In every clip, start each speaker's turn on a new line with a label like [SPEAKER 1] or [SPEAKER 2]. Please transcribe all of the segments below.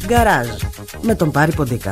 [SPEAKER 1] Γκαράζ με τον Πάρη Ποντίκα.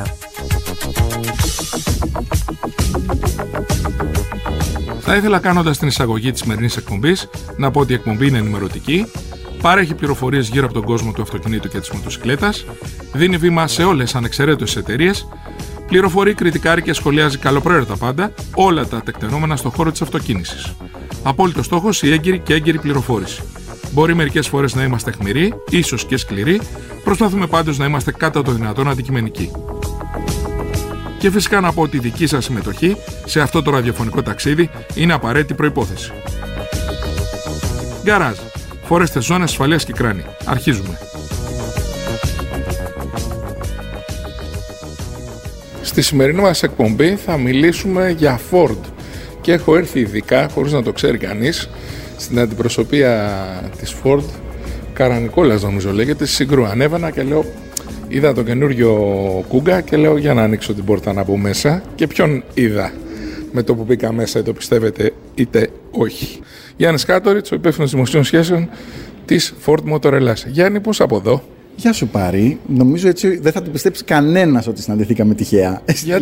[SPEAKER 2] Θα ήθελα, κάνοντας την εισαγωγή της σημερινής εκπομπής, να πω ότι η εκπομπή είναι ενημερωτική, παρέχει πληροφορίες γύρω από τον κόσμο του αυτοκινήτου και της μοτοσυκλέτας, δίνει βήμα σε όλες ανεξαιρέτως εταιρείες, πληροφορεί, κριτικάρει και σχολιάζει καλοπροαίρετα πάντα όλα τα τεκτενόμενα στον χώρο της αυτοκίνησης. Απόλυτος στόχος η έγκυρη και έγκυρη πληροφόρηση. Μπορεί μερικές φορές να είμαστε αιχμηροί, ίσως και σκληροί, προσπαθούμε πάντως να είμαστε κατά το δυνατόν αντικειμενικοί. Και φυσικά να πω ότι η δική σας συμμετοχή σε αυτό το ραδιοφωνικό ταξίδι είναι απαραίτητη προϋπόθεση. Γκαράζ. Φορέστε ζώνες ασφαλείας και κράνη. Αρχίζουμε. Στη σημερινή μας εκπομπή θα μιλήσουμε για Ford. Και έχω έρθει ειδικά, χωρίς να το ξέρει κανείς, στην αντιπροσωπεία της Ford, Καρανικόλας νομίζω λέγεται, στη Συγκρού. Ανέβαινα και λέω, είδα το καινούριο Kuga και λέω για να ανοίξω την πόρτα να μπω μέσα. Και ποιον είδα με το που μπήκα μέσα, είτε το πιστεύετε είτε όχι. Γιάννης Κάτοριτς, ο υπεύθυνος δημοσίων σχέσεων της Ford Motor Ελλάς. Γιάννη, πώς από εδώ?
[SPEAKER 3] Γεια σου Πάρη. Νομίζω έτσι δεν θα το πιστέψει κανένας ότι συναντηθήκαμε τυχαία.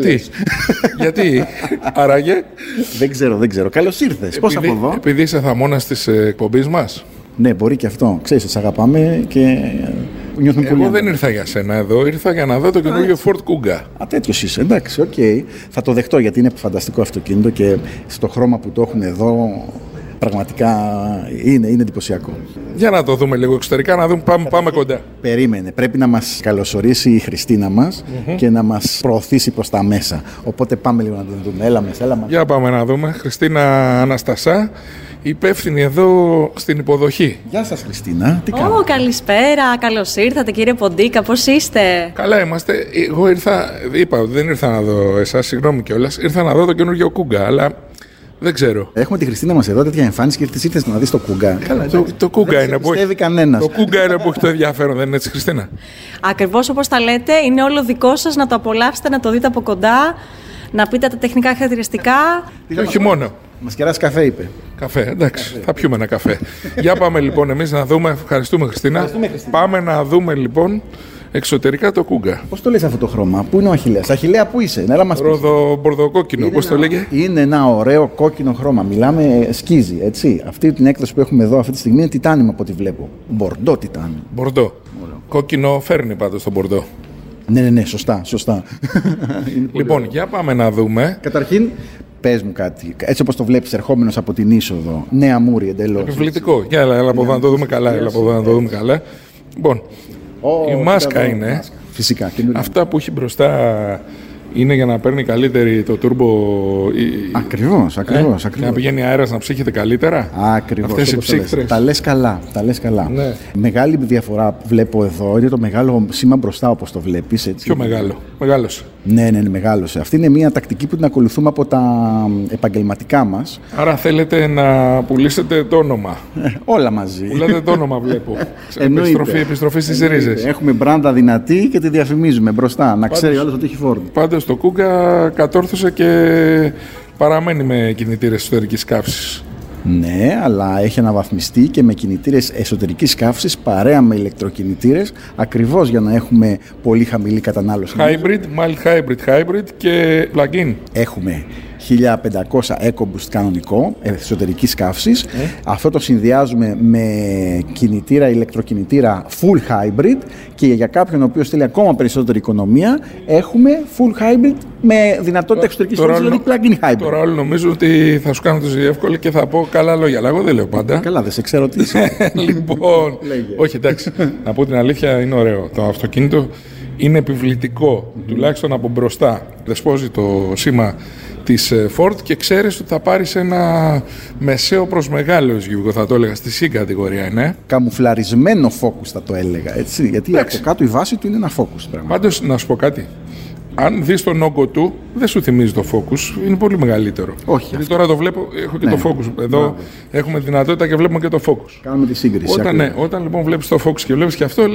[SPEAKER 2] Γιατί, άραγε?
[SPEAKER 3] Δεν ξέρω. Καλώς ήρθες. Πώς από εδώ?
[SPEAKER 2] Επειδή είσαι θαμώνας της εκπομπής μας.
[SPEAKER 3] Ναι, μπορεί και αυτό. Ξέρεις, σας αγαπάμε και νιώθουμε πολύ.
[SPEAKER 2] Εγώ δεν ήρθα για σένα εδώ, ήρθα για να δω το καινούργιο Ford Kuga.
[SPEAKER 3] Τέτοιος είσαι, εντάξει, οκ. Θα το δεχτώ γιατί είναι φανταστικό αυτοκίνητο και στο χρώμα που το έχουν εδώ πραγματικά είναι εντυπωσιακό.
[SPEAKER 2] Για να το δούμε λίγο εξωτερικά, να δούμε, πάμε κοντά.
[SPEAKER 3] Περίμενε, πρέπει να μας καλωσορίσει η Χριστίνα μας και να μας προωθήσει προς τα μέσα. Οπότε πάμε λίγο να την δούμε. Έλα μέσα.
[SPEAKER 2] Για πάμε να δούμε. Χριστίνα Αναστασά, υπεύθυνη εδώ στην υποδοχή.
[SPEAKER 3] Γεια σας Χριστίνα, τι κάνετε?
[SPEAKER 4] Καλησπέρα, καλώς ήρθατε κύριε Ποντίκα, πώς είστε?
[SPEAKER 2] Καλά είμαστε. Εγώ είπα ότι δεν ήρθα να δω εσάς, συγγνώμη κιόλας. Ήρθα να δω το καινούργιο Kuga, αλλά δεν ξέρω.
[SPEAKER 3] Έχουμε τη Χριστίνα μας εδώ, τέτοια εμφάνιση και ήρθες να δεις το Kuga.
[SPEAKER 2] Καλά, το Kuga είναι που έχει.
[SPEAKER 3] Το
[SPEAKER 2] Kuga είναι που έχει το ενδιαφέρον, δεν είναι έτσι, Χριστίνα?
[SPEAKER 4] Ακριβώς όπως τα λέτε, είναι όλο δικό σας να το απολαύσετε, να το δείτε από κοντά, να πείτε τα τεχνικά χαρακτηριστικά.
[SPEAKER 2] Και όχι μόνο.
[SPEAKER 3] Μας κεράσει καφέ, είπε.
[SPEAKER 2] Καφέ, εντάξει, θα πιούμε ένα καφέ. Για πάμε λοιπόν εμείς να δούμε. Ευχαριστούμε Χριστίνα. Πάμε να δούμε λοιπόν εξωτερικά το Kuga.
[SPEAKER 3] Πώς το λες αυτό το χρώμα, πού είναι ο Αχιλλέας? Αχιλλέα, πού είσαι?
[SPEAKER 2] Μπορδοκόκκινο, πώς το λέγε?
[SPEAKER 3] Είναι ένα ωραίο κόκκινο χρώμα. Μιλάμε σκίζι, έτσι. Αυτή την έκδοση που έχουμε εδώ αυτή τη στιγμή είναι τιτάνιμο από ό,τι βλέπω. Μπορντό τιτάνιμο.
[SPEAKER 2] Μπορντό. Κόκκινο φέρνει πάντως τον μπορντό.
[SPEAKER 3] Ναι, σωστά.
[SPEAKER 2] Λοιπόν, για πάμε να δούμε.
[SPEAKER 3] Καταρχήν, πες μου κάτι. Έτσι όπως το βλέπεις ερχόμενος από την είσοδο, νέα μούρη εντελώς.
[SPEAKER 2] Επιβλητικό. Για έλα από εδώ να το δούμε καλά. Λοιπόν, η μάσκα είναι.
[SPEAKER 3] Φυσικά.
[SPEAKER 2] Αυτά που έχει μπροστά είναι για να παίρνει καλύτερη το turbo.
[SPEAKER 3] Ακριβώς.
[SPEAKER 2] Να πηγαίνει αέρας να ψύχεται καλύτερα.
[SPEAKER 3] Ακριβώς.
[SPEAKER 2] Αυτές οι ψύχτρες.
[SPEAKER 3] Τα λες καλά. Ναι. Μεγάλη διαφορά που βλέπω εδώ είναι το μεγάλο σήμα μπροστά, όπως το βλέπεις. Έτσι.
[SPEAKER 2] Πιο μεγάλο. Μεγάλωσε.
[SPEAKER 3] Ναι, μεγάλωσε. Αυτή είναι μια τακτική που την ακολουθούμε από τα επαγγελματικά μας.
[SPEAKER 2] Άρα θέλετε να πουλήσετε το όνομα.
[SPEAKER 3] Όλα μαζί.
[SPEAKER 2] Πουλάτε το όνομα, βλέπω. Επιστροφή στις ρίζες.
[SPEAKER 3] Έχουμε μπράντα δυνατή και τη διαφημίζουμε μπροστά. Να ξέρει ο άλλος ότι έχει Ford.
[SPEAKER 2] Πάντως το Kuga κατόρθωσε και παραμένει με κινητήρες εσωτερικής καύσης.
[SPEAKER 3] Ναι, αλλά έχει αναβαθμιστεί και με κινητήρες εσωτερικής καύσης παρέα με ηλεκτροκινητήρες, ακριβώς για να έχουμε πολύ χαμηλή κατανάλωση.
[SPEAKER 2] Hybrid, mild hybrid και plug-in.
[SPEAKER 3] Έχουμε 1500 EcoBoost κανονικό εσωτερικής καύσης. Αυτό το συνδυάζουμε με κινητήρα, ηλεκτροκινητήρα full hybrid και για κάποιον ο οποίος θέλει ακόμα περισσότερη οικονομία έχουμε full hybrid με δυνατότητα εξωτερικής καύσης, δηλαδή plug-in hybrid.
[SPEAKER 2] Τώρα όλοι νομίζουν ότι θα σου κάνω το ζωή εύκολο και θα πω καλά λόγια, αλλά εγώ δεν λέω πάντα.
[SPEAKER 3] Καλά, δεν σε ξέρω τι είσαι.
[SPEAKER 2] Λοιπόν, όχι εντάξει, να πω την αλήθεια, είναι ωραίο. Το αυτοκίνητο είναι επιβλητικό, τουλάχιστον από μπροστά. Δεσπόζει το σήμα της Ford και ξέρεις ότι θα πάρεις ένα μεσαίο προς μεγάλο SUV, θα το έλεγα, στη C κατηγορία είναι.
[SPEAKER 3] Καμουφλαρισμένο Focus θα το έλεγα, έτσι, γιατί από κάτω η βάση του είναι ένα Focus.
[SPEAKER 2] Πάντως, να σου πω κάτι. Αν δεις τον όγκο του, δεν σου θυμίζει το Focus, είναι πολύ μεγαλύτερο.
[SPEAKER 3] Όχι.
[SPEAKER 2] Γιατί τώρα το βλέπω, έχω και το Focus. Εδώ έχουμε δυνατότητα και βλέπουμε και το Focus.
[SPEAKER 3] Κάνουμε τη σύγκριση.
[SPEAKER 2] Όταν λοιπόν βλέπεις το Focus και βλέπεις και αυτό, λες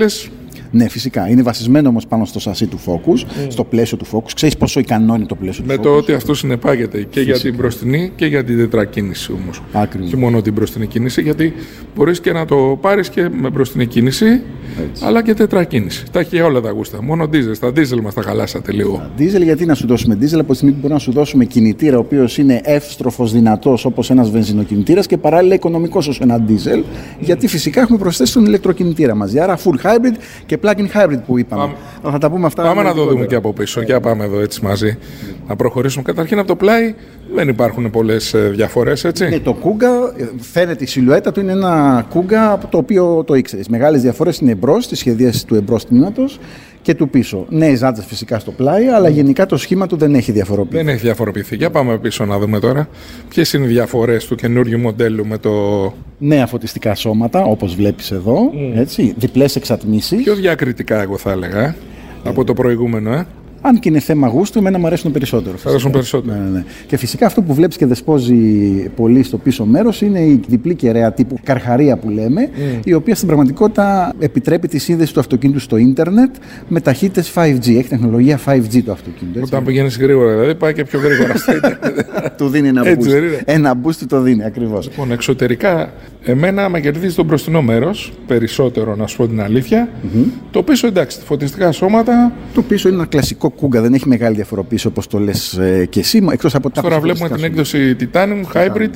[SPEAKER 3] Ναι, φυσικά. Είναι βασισμένο όμως πάνω στο σασί του Focus, στο πλαίσιο του Focus. Ξέρεις πόσο ικανό είναι το πλαίσιο του Focus.
[SPEAKER 2] Με το ότι αυτό συνεπάγεται και για την μπροστινή και για την τετρακίνηση όμως.
[SPEAKER 3] Ακριβώς.
[SPEAKER 2] Και μόνο την μπροστινή κίνηση, γιατί μπορείς και να το πάρεις και με μπροστινή κίνηση, αλλά και τετρακίνηση. Τα έχει όλα τα γούστα. Μόνο diesel. Στα diesel μας τα χαλάσατε λίγο.
[SPEAKER 3] Diesel, γιατί να σου δώσουμε diesel από τη στιγμή που μπορούμε να σου δώσουμε κινητήρα, ο οποίος είναι εύστροφος, δυνατός όπως ένας βενζινοκινητήρας και παράλληλα οικονομικός ως ένα diesel, γιατί φυσικά έχουμε προσθέσει τον ηλεκτροκινητήρα μαζί. Άρα full hybrid και plug-in hybrid που είπαμε. Θα τα πούμε αυτά.
[SPEAKER 2] Πάμε να το δούμε και από πίσω. Για πάμε εδώ έτσι μαζί. Να προχωρήσουμε. Καταρχήν από το πλάι δεν υπάρχουν πολλές διαφορές, έτσι.
[SPEAKER 3] Ναι, το Kuga φαίνεται η σιλουέτα του είναι ένα Kuga το οποίο το ήξερες. Μεγάλες διαφορές είναι εμπρός, στη σχεδίαση του εμπρός τμήματος και του πίσω. Νέες ζάντες φυσικά στο πλάι, αλλά γενικά το σχήμα του δεν έχει διαφοροποιηθεί.
[SPEAKER 2] Δεν έχει διαφοροποιηθεί. Για πάμε πίσω να δούμε τώρα ποιες είναι οι διαφορές του καινούριου μοντέλου με το.
[SPEAKER 3] Νέα φωτιστικά σώματα, όπως βλέπεις εδώ. Έτσι, διπλές εξατμίσεις.
[SPEAKER 2] Πιο διακριτικά, εγώ θα έλεγα, από το προηγούμενο,
[SPEAKER 3] Αν και είναι θέμα γούστου, εμένα μου αρέσουν περισσότερο.
[SPEAKER 2] Αρέσουν περισσότερο.
[SPEAKER 3] Ναι. Και φυσικά αυτό που βλέπεις και δεσπόζει πολύ στο πίσω μέρος είναι η διπλή κεραία τύπου καρχαρία που λέμε, η οποία στην πραγματικότητα επιτρέπει τη σύνδεση του αυτοκίνητου στο ίντερνετ με ταχύτητες 5G. Έχει τεχνολογία 5G το αυτοκίνητο. Έτσι.
[SPEAKER 2] Όταν πηγαίνεις γρήγορα, δηλαδή πάει και πιο γρήγορα στο ίντερνετ.
[SPEAKER 3] Του δίνει ένα
[SPEAKER 2] Έτσι,
[SPEAKER 3] boost.
[SPEAKER 2] δεν είναι?
[SPEAKER 3] Ένα boost του το δίνει, ακριβώς.
[SPEAKER 2] Λοιπόν, εξωτερικά, εμένα με κερδίζει το μπροστινό μέρος περισσότερο, να σου πω την αλήθεια. Το πίσω, εντάξει, φωτιστικά σώματα.
[SPEAKER 3] Το πίσω είναι ένα κλασικό Kuga, δεν έχει μεγάλη διαφοροποίηση όπως το λες και εσύ. Εκτός από τα
[SPEAKER 2] Τώρα βλέπουμε την έκδοση Titanium Hybrid,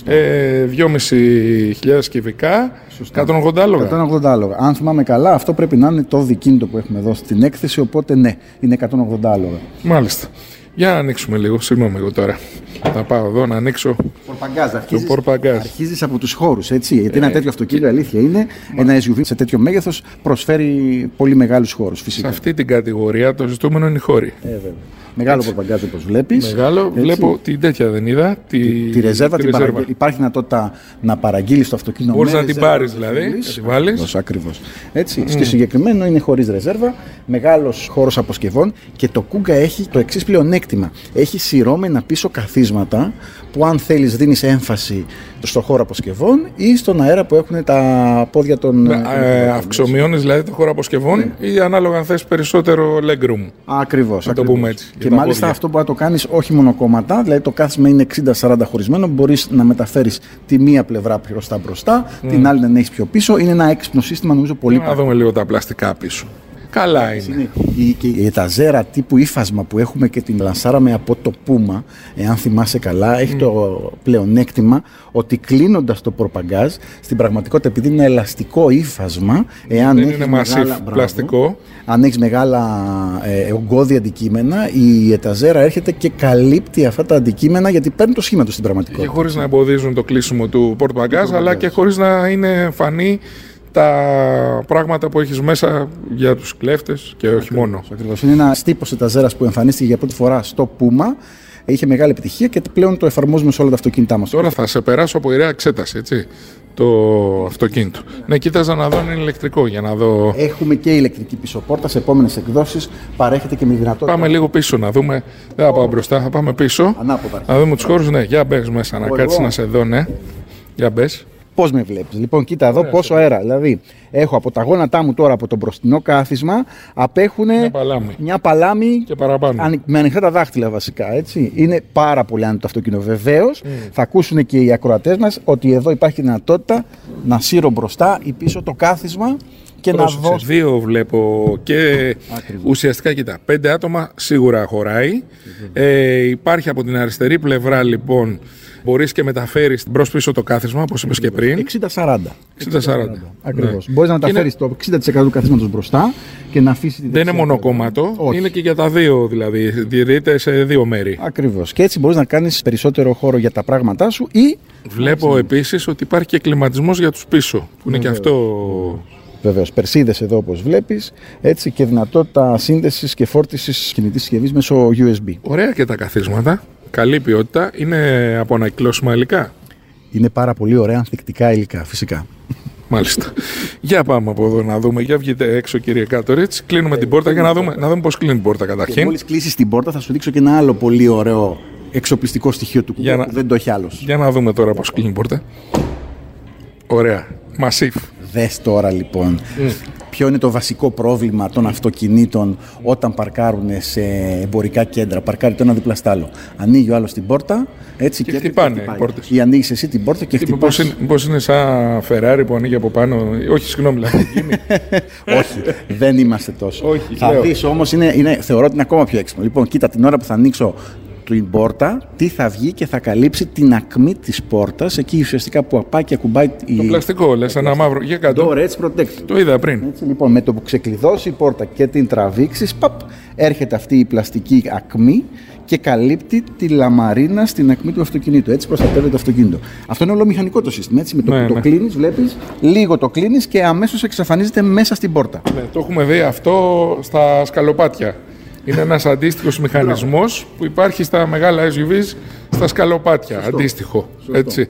[SPEAKER 2] 2.500 κυβικά, 180 άλογα.
[SPEAKER 3] 180 άλογα. Αν θυμάμαι καλά, αυτό πρέπει να είναι το δικίνητο που έχουμε εδώ στην έκθεση, οπότε ναι, είναι 180 άλογα.
[SPEAKER 2] Μάλιστα. Για να ανοίξουμε λίγο, συγγνώμη εγώ τώρα. Θα πάω εδώ να ανοίξω το πορπαγκάζ.
[SPEAKER 3] Αρχίζεις από τους χώρους, έτσι. Γιατί ένα τέτοιο αυτοκίνητο, αλήθεια είναι, ένα SUV σε τέτοιο μέγεθος προσφέρει πολύ μεγάλους χώρους. Φυσικά.
[SPEAKER 2] Σε αυτή την κατηγορία το ζητούμενο είναι οι χώροι.
[SPEAKER 3] Βέβαια. Μεγάλο πορπαγκάζ όπως βλέπεις.
[SPEAKER 2] Μεγάλο.
[SPEAKER 3] Έτσι.
[SPEAKER 2] Βλέπω την τέτοια δεν είδα.
[SPEAKER 3] Τη ρεζέρβα. Υπάρχει δυνατότητα να παραγγείλεις το αυτοκίνητο.
[SPEAKER 2] Μπορείς να την πάρεις δηλαδή, να τη βάλεις.
[SPEAKER 3] Ακριβώς. Έτσι. Στο συγκεκριμένο είναι χωρίς ρεζέρβα, μεγάλος χώρος αποσκευών και το Kuga έχει το εξής πλεονέκτημα. Έχει σειρώμενα πίσω καθίσματα που αν θέλεις δίνεις έμφαση στο χώρο αποσκευών ή στον αέρα που έχουν τα πόδια των.
[SPEAKER 2] Αυξομειώνεις δηλαδή το χώρο αποσκευών ή ανάλογα αν θες περισσότερο legroom.
[SPEAKER 3] Ακριβώς.
[SPEAKER 2] Να το πούμε έτσι.
[SPEAKER 3] Και μάλιστα αυτό μπορεί να το κάνεις όχι μονοκόμματα, δηλαδή το κάθισμα είναι 60-40 χωρισμένο, μπορείς να μεταφέρεις τη μία πλευρά μπροστά, την άλλη να έχεις πιο πίσω. Είναι ένα έξυπνο σύστημα, νομίζω πολύ
[SPEAKER 2] Να δούμε λίγο τα πλαστικά πίσω. Καλά είναι.
[SPEAKER 3] Και η εταζέρα τύπου ύφασμα που έχουμε και την λανσάραμε από το Puma, εάν θυμάσαι καλά, έχει το πλεονέκτημα ότι κλείνοντας το πορπαγκάζ, στην πραγματικότητα επειδή είναι ελαστικό ύφασμα, εάν
[SPEAKER 2] δεν είναι μασίφ πλαστικό.
[SPEAKER 3] Αν έχεις μεγάλα ογκώδη αντικείμενα, η εταζέρα έρχεται και καλύπτει αυτά τα αντικείμενα γιατί παίρνει το σχήμα του στην πραγματικότητα.
[SPEAKER 2] Και χωρίς να εμποδίζουν το κλείσιμο του πορπαγκάζ, αλλά και χωρίς να είναι φανή τα πράγματα που έχεις μέσα για τους κλέφτες και όχι μόνο.
[SPEAKER 3] Ακριβώς. Είναι ένας τύπος εταζέρας που εμφανίστηκε για πρώτη φορά στο Puma. Είχε μεγάλη επιτυχία και πλέον το εφαρμόζουμε σε όλα τα αυτοκίνητά μας.
[SPEAKER 2] Τώρα θα σε περάσω από ιερέα εξέταση, έτσι, το αυτοκίνητο. Ναι, κοίταζα να δω αν είναι ηλεκτρικό για να δω.
[SPEAKER 3] Έχουμε και ηλεκτρική πίσω πόρτα. Σε επόμενες εκδόσεις παρέχεται και με δυνατότητα.
[SPEAKER 2] Πάμε λίγο πίσω να δούμε. Δεν θα πάω μπροστά, θα πάμε πίσω.
[SPEAKER 3] Ανάποδα.
[SPEAKER 2] Να δούμε τους χώρους. Ναι, για μπες μέσα, να κάτσεις να σε δω, ναι. Για μπες.
[SPEAKER 3] Πώς με βλέπεις? Λοιπόν, κοίτα εδώ πόσο αέρα. Δηλαδή, έχω από τα γόνατά μου τώρα από το μπροστινό κάθισμα απέχουν μια παλάμη
[SPEAKER 2] και παραπάνω.
[SPEAKER 3] Με ανοιχτά τα δάχτυλα βασικά. Έτσι. Είναι πάρα πολύ άνετο το αυτοκίνητο. Βεβαίως, θα ακούσουν και οι ακροατές μας ότι εδώ υπάρχει δυνατότητα να σύρω μπροστά ή πίσω το κάθισμα. Και να δώσω.
[SPEAKER 2] Δύο βλέπω και ακριβώς. Ουσιαστικά κοίτα, 5 άτομα σίγουρα χωράει. Υπάρχει από την αριστερή πλευρά λοιπόν, μπορείς και μεταφέρεις μπρος πίσω το κάθισμα, όπως είπες και πριν.
[SPEAKER 3] 60-40. Ακριβώς. Ναι. Μπορείς να μεταφέρεις το 60% του καθίσματος μπροστά και να αφήσεις.
[SPEAKER 2] Δεν είναι μονοκόμματο, είναι και για τα δύο δηλαδή, διαιρείται σε δύο μέρη.
[SPEAKER 3] Ακριβώς. Και έτσι μπορείς να κάνεις περισσότερο χώρο για τα πράγματά σου ή.
[SPEAKER 2] Βλέπω επίσης ότι υπάρχει και κλιματισμός για τους πίσω, που είναι και αυτό.
[SPEAKER 3] Βεβαίως, περσίδες εδώ όπως βλέπεις, έτσι και δυνατότητα σύνδεσης και φόρτισης κινητής συσκευής μέσω USB.
[SPEAKER 2] Ωραία και τα καθίσματα, καλή ποιότητα, είναι από ανακυκλώσιμα υλικά.
[SPEAKER 3] Είναι πάρα πολύ ωραία ανθεκτικά υλικά, φυσικά.
[SPEAKER 2] Μάλιστα. Για πάμε από εδώ να δούμε, για βγείτε έξω κύριε Κάτοριτς, κλείνουμε την πόρτα για να δούμε πώς κλείνει την πόρτα καταρχήν.
[SPEAKER 3] Και μόλις κλείσεις την πόρτα θα σου δείξω και ένα άλλο πολύ ωραίο εξοπλιστικό στοιχείο του Kuga που δεν το έχει άλλος.
[SPEAKER 2] Για να δούμε τώρα πώς κλείνει η πόρτα. Ωραία. Μασίφ.
[SPEAKER 3] Δες τώρα λοιπόν. ποιο είναι το βασικό πρόβλημα των αυτοκινήτων όταν παρκάρουν σε εμπορικά κέντρα. Παρκάρει το ένα δίπλα στ' άλλο. Ανοίγει ο άλλος την πόρτα, έτσι
[SPEAKER 2] και χτυπάνε οι πόρτες.
[SPEAKER 3] Ή ανοίγεις εσύ την πόρτα και χτυπάς.
[SPEAKER 2] Μήπως είναι σαν Ferrari που ανοίγει από πάνω. Όχι, συγγνώμη, Λαμποργκίνη.
[SPEAKER 3] Όχι, δεν είμαστε τόσο.
[SPEAKER 2] Όχι,
[SPEAKER 3] θα δεις όμως, θεωρώ ότι είναι ακόμα πιο έξυπνο. Λοιπόν, κοίτα, την ώρα που θα ανοίξω την πόρτα, τι θα βγει και θα καλύψει την ακμή της πόρτας, εκεί ουσιαστικά που απάει και ακουμπάει
[SPEAKER 2] το πλαστικό, λες, ένα μαύρο. Για κάτω.
[SPEAKER 3] Door Edge Protector.
[SPEAKER 2] Το είδα πριν.
[SPEAKER 3] Έτσι, λοιπόν, με το που ξεκλειδώσει η πόρτα και την τραβήξεις, έρχεται αυτή η πλαστική ακμή και καλύπτει τη λαμαρίνα στην ακμή του αυτοκινήτου. Έτσι προστατεύεται το αυτοκίνητο. Αυτό είναι όλο μηχανικό το σύστημα. Έτσι, με το που το κλείνεις, βλέπεις, λίγο το κλείνεις και αμέσως εξαφανίζεται μέσα στην πόρτα.
[SPEAKER 2] Ναι, το έχουμε δει αυτό στα σκαλοπάτια. Είναι ένας αντίστοιχος μηχανισμός που υπάρχει στα μεγάλα SUVs, στα σκαλοπάτια. Σωστό. Αντίστοιχο. Σωστό. Έτσι.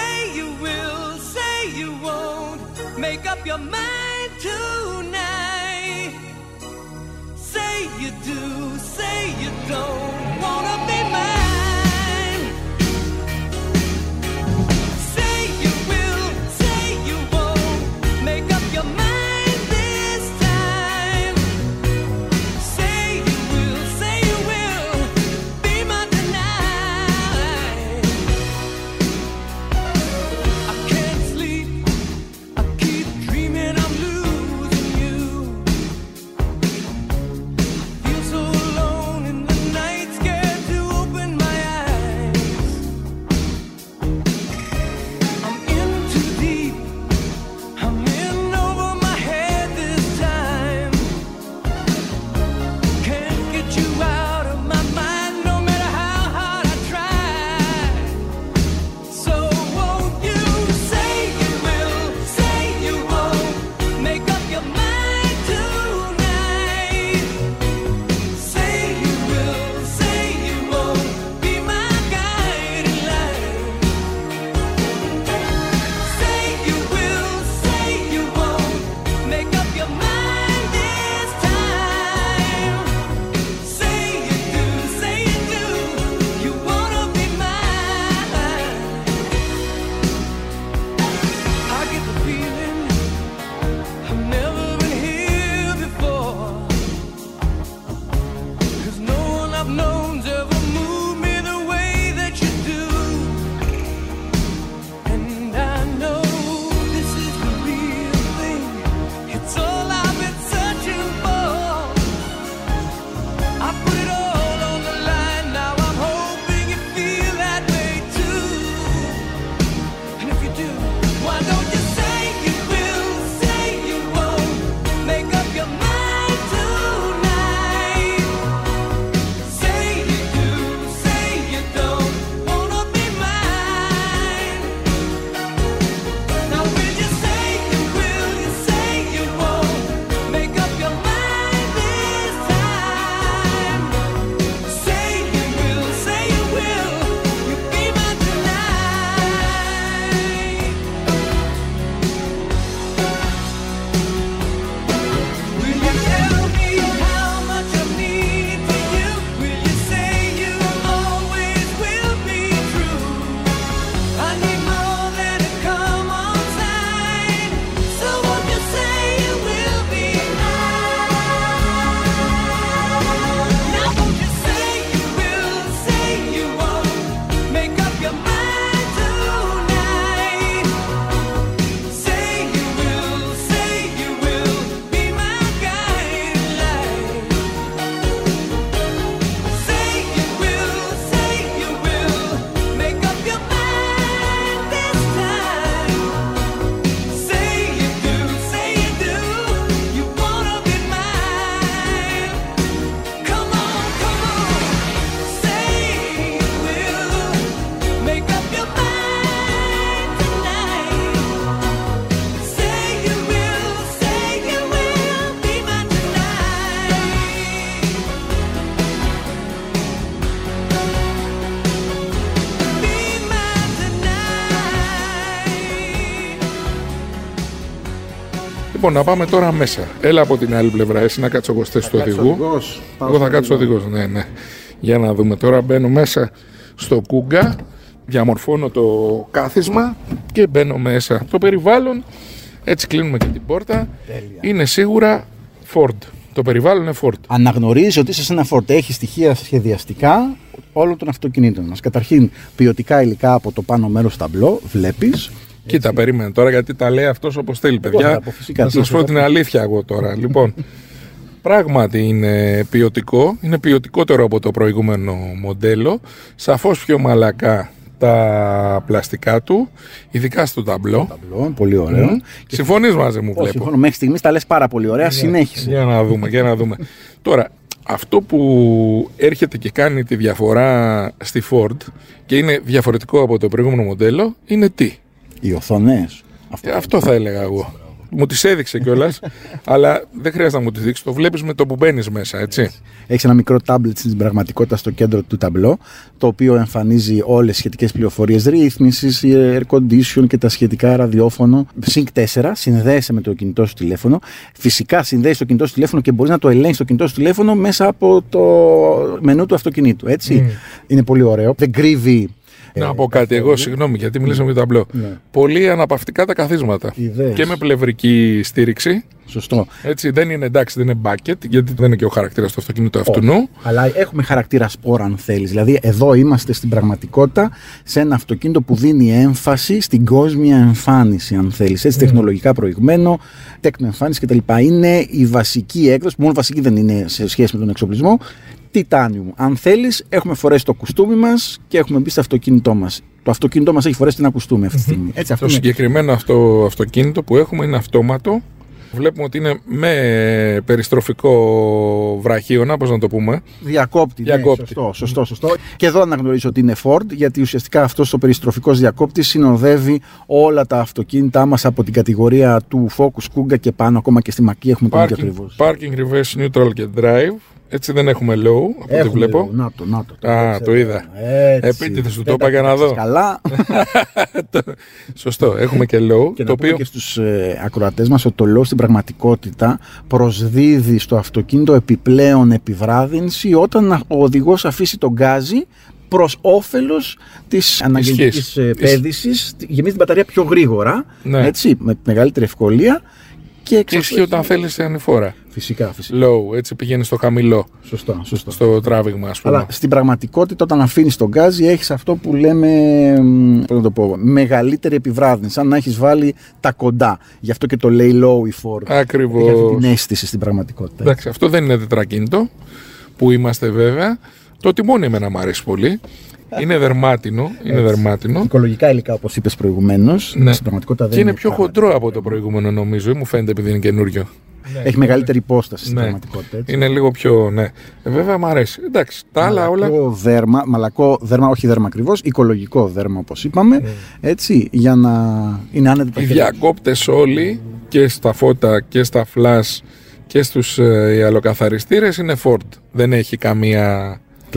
[SPEAKER 2] Λοιπόν, να πάμε τώρα μέσα. Έλα από την άλλη πλευρά, εσύ να κάτσω εγώ στη θέση του οδηγού. Εγώ θα κάτσω οδηγός, ναι. Για να δούμε τώρα, μπαίνω μέσα στο Kuga, διαμορφώνω το κάθισμα και μπαίνω μέσα. Το περιβάλλον Έτσι κλείνουμε και την πόρτα. Είναι σίγουρα Ford. Το περιβάλλον είναι Ford.
[SPEAKER 3] Αναγνωρίζει ότι είσαι σε ένα Ford. Έχει στοιχεία σχεδιαστικά όλων των αυτοκινήτων μας. Καταρχήν, ποιοτικά υλικά από το πάνω μέρος ταμπλό, βλέπεις.
[SPEAKER 2] Κοίτα, περίμενε τώρα γιατί τα λέει αυτός όπως θέλει, παιδιά. Θα σας πω την αλήθεια εγώ τώρα. Λοιπόν, πράγματι είναι ποιοτικό. Είναι ποιοτικότερο από το προηγούμενο μοντέλο. Σαφώς πιο μαλακά τα πλαστικά του, ειδικά στο ταμπλό.
[SPEAKER 3] Πολύ ωραίο.
[SPEAKER 2] Συμφωνείς μαζί μου, βλέπω.
[SPEAKER 3] Συμφωνώ. Μέχρι στιγμής τα λες πάρα πολύ ωραία. Συνέχισε.
[SPEAKER 2] Για να δούμε. Τώρα, αυτό που έρχεται και κάνει τη διαφορά στη Ford και είναι διαφορετικό από το προηγούμενο μοντέλο είναι τι?
[SPEAKER 3] Οι οθόνες.
[SPEAKER 2] Αυτό θα έλεγα εγώ. Μου τις έδειξε κιόλας, αλλά δεν χρειάζεται να μου τις δείξει. Το βλέπεις με το που μπαίνεις μέσα, έτσι.
[SPEAKER 3] Έχεις ένα μικρό τάμπλετ στην πραγματικότητα στο κέντρο του ταμπλό, το οποίο εμφανίζει όλες τις σχετικές πληροφορίες ρύθμισης, air condition και τα σχετικά ραδιόφωνο. Sync 4, συνδέεσαι με το κινητό σου τηλέφωνο. Φυσικά συνδέεις το κινητό σου τηλέφωνο και μπορείς να το ελέγξεις το κινητό σου τηλέφωνο μέσα από το μενού του αυτοκινήτου. Έτσι. Είναι πολύ ωραίο. Δεν κρύβει.
[SPEAKER 2] Να πω κάτι, εγώ συγγνώμη γιατί μιλήσαμε για το ταμπλό. Πολύ αναπαυτικά τα καθίσματα. Και με πλευρική στήριξη.
[SPEAKER 3] Σωστό.
[SPEAKER 2] Έτσι, δεν είναι εντάξει, δεν είναι bucket, γιατί δεν είναι και ο χαρακτήρας του αυτοκίνητου αυτού νου.
[SPEAKER 3] Αλλά έχουμε χαρακτήρα σπόρα, αν θέλεις. Δηλαδή, εδώ είμαστε στην πραγματικότητα σε ένα αυτοκίνητο που δίνει έμφαση στην κόσμια εμφάνιση, αν θέλεις. Έτσι, τεχνολογικά προηγμένο, τέκνο εμφάνιση κτλ. Είναι η βασική έκδοση, μόνο βασική δεν είναι σε σχέση με τον εξοπλισμό. Titanium. Αν θέλεις, έχουμε φορέσει το κουστούμι μας και έχουμε μπει στο αυτοκίνητό μας. Το αυτοκίνητό μας έχει φορέσει ένα κουστούμι αυτή τη στιγμή. Έτσι,
[SPEAKER 2] το συγκεκριμένο αυτό αυτοκίνητο που έχουμε είναι αυτόματο. Βλέπουμε ότι είναι με περιστροφικό βραχίωνα, πώς να το πούμε.
[SPEAKER 3] Διακόπτη. Ναι, σωστό. Και εδώ αναγνωρίζω ότι είναι Ford, γιατί ουσιαστικά αυτός ο περιστροφικός διακόπτης συνοδεύει όλα τα αυτοκίνητά μας από την κατηγορία του Focus, Kuga και πάνω, ακόμα και στη Mach-E έχουμε το ίδιο ακριβώς.
[SPEAKER 2] Parking, reverse, neutral και drive. Έτσι δεν έχουμε low, από ό,τι βλέπω.
[SPEAKER 3] Να το.
[SPEAKER 2] Το είδα. Επίτηδες του το είπα για να δω.
[SPEAKER 3] Καλά.
[SPEAKER 2] Σωστό, έχουμε και low.
[SPEAKER 3] Και το οποίο και στους ακροατές μας ότι το low στην πραγματικότητα προσδίδει στο αυτοκίνητο επιπλέον επιβράδυνση όταν ο οδηγός αφήσει τον γκάζι προς όφελος της αναγκητικής πέδησης, γεμίζει την μπαταρία πιο γρήγορα, έτσι, με μεγαλύτερη ευκολία.
[SPEAKER 2] Και ισχύει όταν θέλεις ανηφόρα.
[SPEAKER 3] Φυσικά.
[SPEAKER 2] Low, έτσι πηγαίνει στο χαμηλό.
[SPEAKER 3] Σωστό.
[SPEAKER 2] Στο τράβηγμα, ας πούμε.
[SPEAKER 3] Αλλά στην πραγματικότητα, όταν αφήνεις τον γκάζι, έχεις αυτό που λέμε, πώς να το πω, μεγαλύτερη επιβράδυνση. Σαν να έχεις βάλει τα κοντά. Γι' αυτό και το λέει low η Ford.
[SPEAKER 2] Ακριβώς.
[SPEAKER 3] Έχει αυτή την αίσθηση στην πραγματικότητα.
[SPEAKER 2] Εντάξει, αυτό δεν είναι τετρακίνητο, που είμαστε βέβαια. Το τιμόνι εμένα μου αρέσει πολύ. Είναι δερμάτινο.
[SPEAKER 3] Οικολογικά υλικά, όπως είπες προηγουμένως.
[SPEAKER 2] Ναι.
[SPEAKER 3] Στην πραγματικότητα δεν
[SPEAKER 2] και είναι πιο χοντρό από το προηγούμενο, νομίζω. Μου φαίνεται επειδή είναι καινούριο.
[SPEAKER 3] Έχει μεγαλύτερη υπόσταση στην πραγματικότητα. Έτσι.
[SPEAKER 2] Είναι λίγο πιο. Ναι. Βέβαια μου αρέσει. Εντάξει, τα άλλα όλα.
[SPEAKER 3] Μαλακό δέρμα, όχι δέρμα ακριβώς. Οικολογικό δέρμα, όπως είπαμε. Έτσι, για να είναι άνετα τα
[SPEAKER 2] χέρια. Οι διακόπτες όλοι και στα φώτα και στα flash και στους ιαλοκαθαριστήρες είναι Ford. Δεν έχει καμία.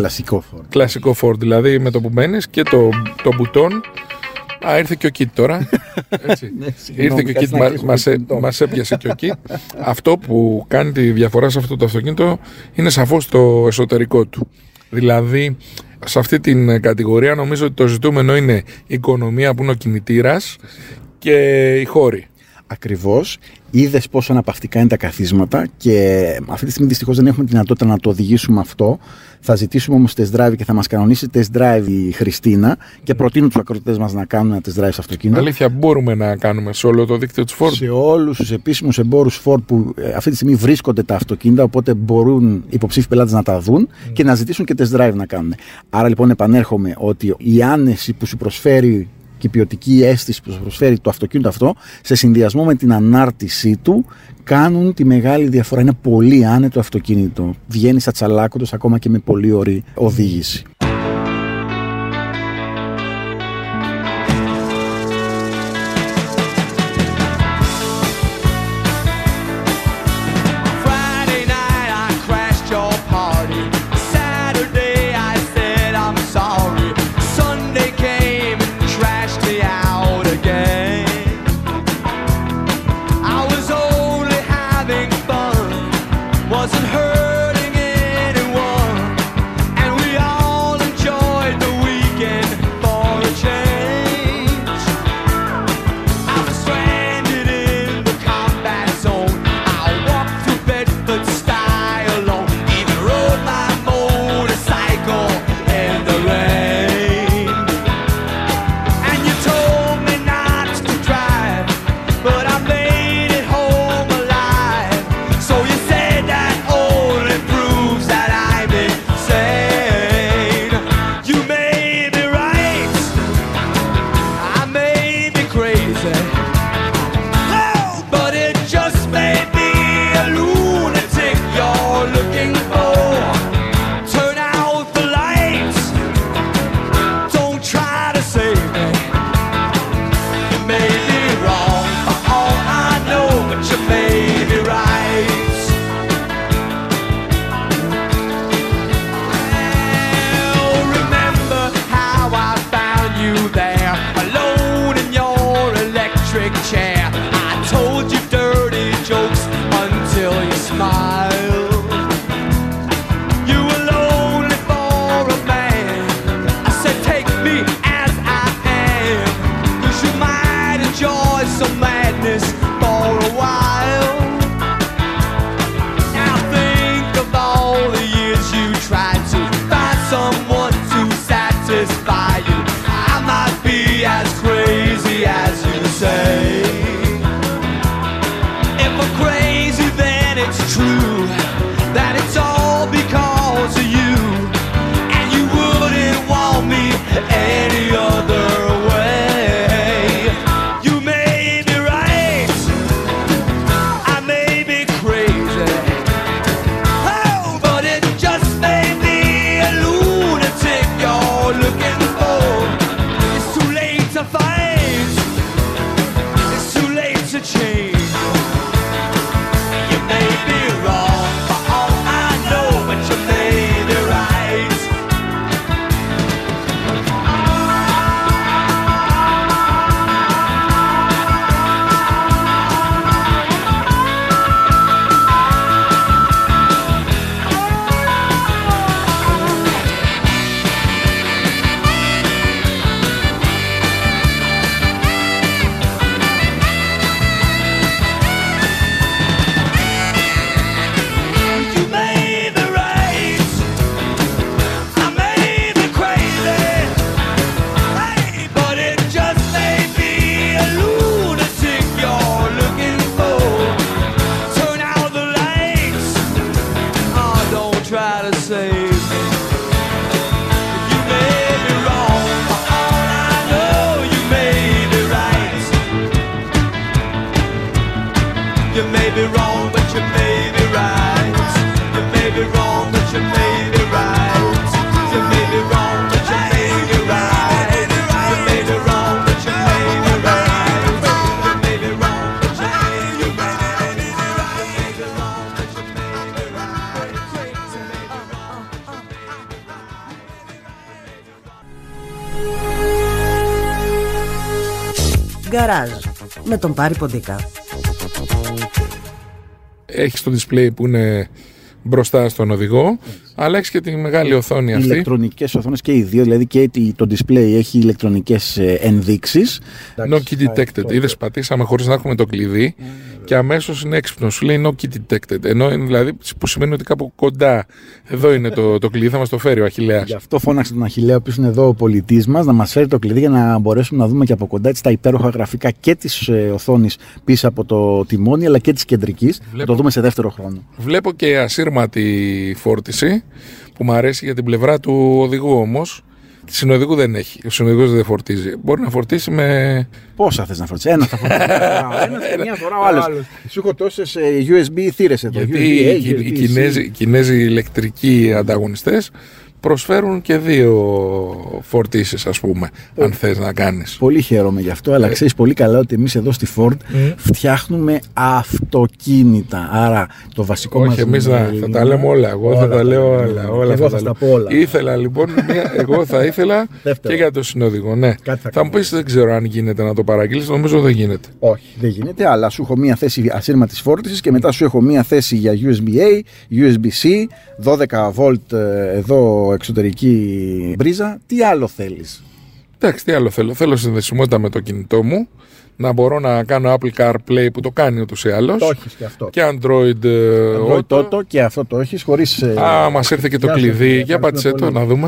[SPEAKER 2] Κλασικό Ford, δηλαδή με το που μπαίνεις και το μπουτόν. Ήρθε και ο Kit τώρα. Έτσι. Ήρθε και ο Kit, μας έπιασε και ο Kit. Αυτό που κάνει τη διαφορά σε αυτό το αυτοκίνητο είναι σαφώς το εσωτερικό του. Δηλαδή, σε αυτή την κατηγορία νομίζω ότι το ζητούμενο είναι η οικονομία που είναι ο κινητήρας και οι χώροι.
[SPEAKER 3] Ακριβώς. Είδες πόσο αναπαυτικά είναι τα καθίσματα και αυτή τη στιγμή δυστυχώς δεν έχουμε τη δυνατότητα να το οδηγήσουμε αυτό. Θα ζητήσουμε όμως test drive και θα μας κανονίσει test drive η Χριστίνα και προτείνω τους ακροτές μας να κάνουν ένα test drive στο αυτοκίνητο.
[SPEAKER 2] Αλήθεια, μπορούμε να κάνουμε σε όλο το δίκτυο της Ford.
[SPEAKER 3] Σε όλους τους επίσημους εμπόρους Ford που αυτή τη στιγμή βρίσκονται τα αυτοκίνητα, οπότε μπορούν οι υποψήφιοι πελάτες να τα δουν και να ζητήσουν και test drive να κάνουν. Άρα λοιπόν επανέρχομαι ότι η άνεση που σου προσφέρει και η ποιοτική αίσθηση που σου προσφέρει το αυτοκίνητο αυτό, σε συνδυασμό με την ανάρτησή του, κάνουν τη μεγάλη διαφορά. Είναι πολύ άνετο αυτοκίνητο. Βγαίνει ατσαλάκωτος ακόμα και με πολύ ωραία οδήγηση.
[SPEAKER 5] true that it's all because of you, and you wouldn't want me any other way. You may be right, I may be crazy, oh, but it just may be a lunatic you're looking for. It's too late to fight, it's too late to change. You may be wrong for all I know, but you may be right. You may be right, I may be crazy, hey, but it just may be a lunatic you're looking for. Turn out the lights, oh, don't try to save me. You may be wrong, for all I know, you may be right. You may be wrong, but you may be right. You may be wrong, but you may be right. You may be wrong, but you may be right. You may be wrong, but you may be right. You may be wrong, but you may be right. You may be wrong, but you may be right.
[SPEAKER 1] Γκαράζ με τον Πάρη Ποντίκα.
[SPEAKER 2] Έχεις το display που είναι μπροστά στον οδηγό, αλλά έχεις και τη μεγάλη οθόνη αυτή.
[SPEAKER 3] Ηλεκτρονικές οθόνες και οι δύο, δηλαδή και το display έχει ηλεκτρονικές ενδείξεις.
[SPEAKER 2] No key detected. Είδες, πατήσαμε χωρίς να έχουμε το κλειδί και αμέσως είναι έξυπνο. Σου λέει no key detected. Ενώ είναι δηλαδή που σημαίνει ότι κάπου κοντά εδώ είναι το κλειδί, θα μας το φέρει ο Αχιλλέας.
[SPEAKER 3] Γι' αυτό φώναξε τον Αχιλλέα, ο οποίος είναι εδώ ο πολιτής μας, να μας φέρει το κλειδί για να μπορέσουμε να δούμε και από κοντά τα υπέροχα γραφικά και της οθόνης πίσω από το τιμόνι, αλλά και της κεντρικής. Θα το δούμε σε δεύτερο χρόνο.
[SPEAKER 2] Βλέπω και ασύρματη φόρτιση που μου αρέσει για την πλευρά του οδηγού όμως. Τη συνοδηγού δεν έχει. Ο συνοδηγός δεν φορτίζει. Μπορεί να φορτίσει με.
[SPEAKER 3] Πόσα θες να φορτίσει? Ένα θα φορτίσει. Μια φορά ο άλλος. Σου έχω τόσες USB θύρες εδώ.
[SPEAKER 2] Γιατί οι Κινέζοι ηλεκτρικοί ανταγωνιστές προσφέρουν και 2 φορτίσεις, ας πούμε, αν θες να κάνεις.
[SPEAKER 3] Πολύ χαίρομαι γι' αυτό, αλλά ξέρεις πολύ καλά ότι εμείς εδώ στη Ford φτιάχνουμε αυτοκίνητα. Άρα το βασικό μας.
[SPEAKER 2] Όχι, εμείς θα τα λέμε όλα. Εγώ θα τα λέω όλα.
[SPEAKER 3] Εγώ θα τα πω όλα.
[SPEAKER 2] Ήθελα λοιπόν, εγώ θα ήθελα και για το συνοδηγό. Ναι. Θα μου πεις, δεν ξέρω αν γίνεται να το παραγγείλεις, νομίζω δεν γίνεται.
[SPEAKER 3] Όχι, δεν γίνεται, αλλά σου έχω μία θέση ασύρματης φόρτισης και μετά σου έχω μία θέση για USB-A, USB-C, 12V εδώ εξωτερική μπρίζα. Τι άλλο θέλεις?
[SPEAKER 2] Εντάξει, τι άλλο θέλω? Θέλω συνδεσιμότητα με το κινητό μου, να μπορώ να κάνω Apple CarPlay που το κάνει ούτως ή άλλως.
[SPEAKER 3] Το έχεις και αυτό.
[SPEAKER 2] Και Android
[SPEAKER 3] Auto και αυτό το έχεις χωρίς.
[SPEAKER 2] Μας ήρθε και το κλειδί. Για πάτησε το να δούμε.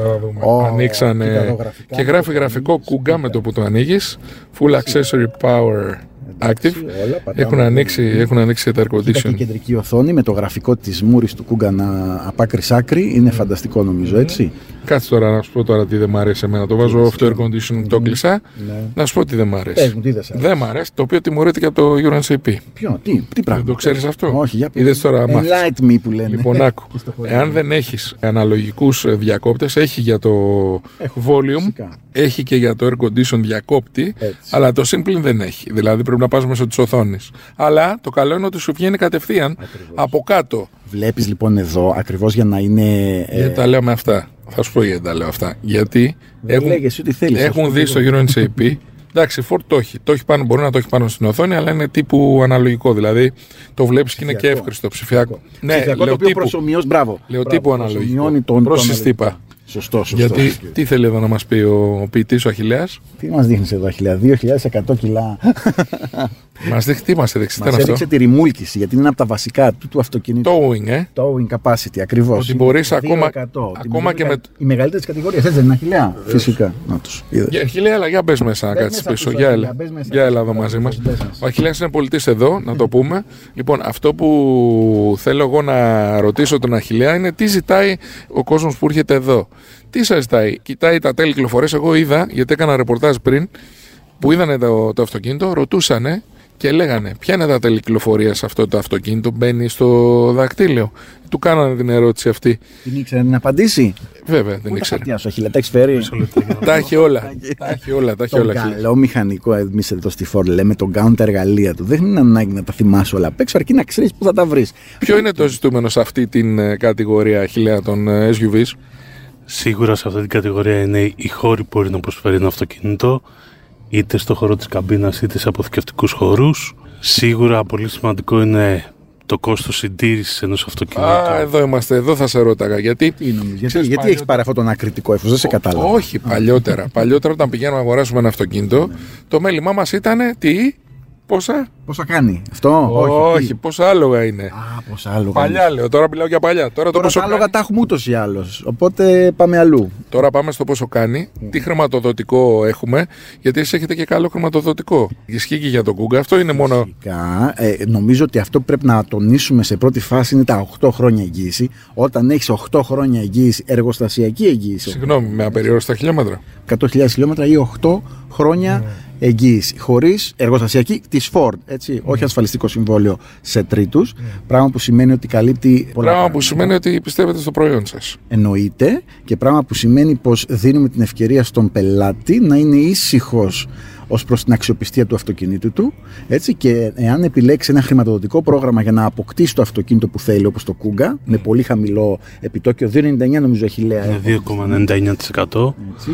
[SPEAKER 2] Ανοίξανε και γράφει γραφικό Kuga με το που το ανοίγεις. Full Accessory Power Active. Έχουν ανοίξει τα air condition.
[SPEAKER 3] Και η κεντρική οθόνη με το γραφικό της μούρης του Kuga από άκρη σ' άκρη. Είναι φανταστικό νομίζω, έτσι.
[SPEAKER 2] Κάτσε τώρα να σου πω τώρα τι δεν μ' αρέσει εμένα. Το βάζω off το air conditioning, το κλεισά. Να σου πω τι δεν μ' αρέσει. Δεν μ' αρέσει, το οποίο τιμωρείται και από το Euro NCAP.
[SPEAKER 3] Ποιο, τι πράγμα?
[SPEAKER 2] Το ξέρεις αυτό?
[SPEAKER 3] Όχι, για πες.
[SPEAKER 2] Είδες τώρα,
[SPEAKER 3] Enlight me που λένε.
[SPEAKER 2] Λοιπόν, άκου. Εάν δεν έχεις αναλογικούς διακόπτες, έχει για το volume, φυσικά. Έχει και για το air condition διακόπτη, αλλά το simple δεν έχει. Δηλαδή πρέπει να πας μέσω της οθόνης. Αλλά το καλό είναι ότι σου βγαίνει κατευθείαν από κάτω.
[SPEAKER 3] Βλέπεις λοιπόν εδώ, ακριβώς για να είναι.
[SPEAKER 2] Γιατί τα λέω με αυτά. Θα σου πω γιατί τα λέω αυτά. Γιατί έχουν δει στο Euro NCAP. Εντάξει, Ford το έχει. Μπορεί να το έχει πάνω στην οθόνη, αλλά είναι τύπου αναλογικό. Δηλαδή το βλέπεις και είναι και εύκριστο ψηφιακό.
[SPEAKER 3] Ναι, ψηφιακό, το οποίο προσομοιώς, μπράβο.
[SPEAKER 2] Λέω τύπου αναλογικό. Πρόσεχε τι είπα.
[SPEAKER 3] Σωστό.
[SPEAKER 2] Γιατί τι θέλει εδώ να μας πει ο ποιητής ο Αχιλλέας?
[SPEAKER 3] Τι μας δείχνεις εδώ, Αχιλλέα? 2.100 κιλά.
[SPEAKER 2] Μας δείχνει, μας έδειξε.
[SPEAKER 3] Μας έδειξε τη ρημούλκηση, γιατί είναι ένα από τα βασικά του αυτοκινήτου.
[SPEAKER 2] Towing,
[SPEAKER 3] Towing capacity, ακριβώς.
[SPEAKER 2] Ότι μπορείς ακόμα και με.
[SPEAKER 3] Η μεγαλύτερη κατηγορία, έτσι δεν είναι, Αχιλλέα? Φυσικά. Να τους.
[SPEAKER 2] Αχιλλέα, αλλά για μπες μέσα να κάτσεις πίσω. Για έλα εδώ μαζί μας. Ο Αχιλλέας είναι πολιτής εδώ, να το πούμε. Λοιπόν, αυτό που θέλω εγώ να ρωτήσω τον Αχιλλέα είναι τι ζητάει ο κόσμος που έρχεται εδώ. Τι σας ζητάει? Κοιτάει τα τέλη κυκλοφορίας. Εγώ είδα, γιατί έκανα ρεπορτάζ πριν, που είδανε το αυτοκίνητο, ρωτούσανε και λέγανε ποια είναι τα τέλη κυκλοφορίας σε αυτό το αυτοκίνητο, μπαίνει στο δακτύλιο. Του κάνανε την ερώτηση αυτή.
[SPEAKER 3] Την ήξερε να απαντήσει?
[SPEAKER 2] Βέβαια, δεν ήξερε.
[SPEAKER 3] Τι σου, Αχιλλέα, τα έχεις φέρει?
[SPEAKER 2] Τα έχει όλα.
[SPEAKER 3] Τον καλό μηχανικό, εμείς εδώ στη Ford λέμε, τον κάνουν τα εργαλεία του. Δεν είναι ανάγκη να τα θυμάσαι όλα απ' έξω, αρκεί να ξέρεις πού θα τα βρεις.
[SPEAKER 2] Ποιο είναι το ζητούμενο σε αυτή την κατηγορία, Αχιλλέα, των SUVs?
[SPEAKER 6] Σίγουρα σε αυτή την κατηγορία είναι οι χώροι που μπορεί να προσφέρει ένα αυτοκίνητο, είτε στο χώρο της καμπίνας είτε σε αποθηκευτικούς χώρους. Σίγουρα πολύ σημαντικό είναι το κόστος συντήρησης ενός αυτοκινήτου.
[SPEAKER 2] Εδώ είμαστε, εδώ θα σε ρώταγα. Γιατί
[SPEAKER 3] έχεις πάρει αυτόν τον ακριτικό ύφος, δεν σε κατάλαβα.
[SPEAKER 2] Όχι, παλιότερα. Παλιότερα, όταν πηγαίνουμε να αγοράσουμε ένα αυτοκίνητο, το μέλημά μας ήταν τι? Πόσα
[SPEAKER 3] κάνει αυτό?
[SPEAKER 2] Όχι, πόσα άλογα είναι.
[SPEAKER 3] Πόσα άλογα.
[SPEAKER 2] Παλιά λέω, τώρα μιλάω για παλιά. Τώρα
[SPEAKER 3] τα άλογα τα έχουμε ούτως ή άλλως. Οπότε πάμε αλλού.
[SPEAKER 2] Τώρα πάμε στο πόσο κάνει, τι χρηματοδοτικό έχουμε, γιατί εσείς έχετε και καλό χρηματοδοτικό. Ισχύει και για τον Kuga, αυτό είναι μόνο.
[SPEAKER 3] Φυσικά, νομίζω ότι αυτό που πρέπει να τονίσουμε σε πρώτη φάση είναι τα 8 χρόνια εγγύηση. Όταν έχεις 8 χρόνια εγγύηση, εργοστασιακή εγγύηση.
[SPEAKER 2] Συγγνώμη, με απεριόριστα χιλιόμετρα.
[SPEAKER 3] 100.000 χιλιόμετρα ή 8 χρόνια εγγύηση. Χωρίς εργοστασιακή της Ford. Έτσι, όχι ασφαλιστικό συμβόλαιο σε τρίτους. Πράγμα που σημαίνει ότι καλύπτει πολλά.
[SPEAKER 2] Πράγμα που σημαίνει ότι πιστεύετε στο προϊόν σας.
[SPEAKER 3] Εννοείται. Και πράγμα που σημαίνει πως δίνουμε την ευκαιρία στον πελάτη να είναι ήσυχος ως προς την αξιοπιστία του αυτοκινήτου του. Έτσι, και εάν επιλέξει ένα χρηματοδοτικό πρόγραμμα για να αποκτήσει το αυτοκίνητο που θέλει, όπως το Kuga, με πολύ χαμηλό επιτόκιο, 2,99 νομίζω έχει λέει.
[SPEAKER 6] 2,99%.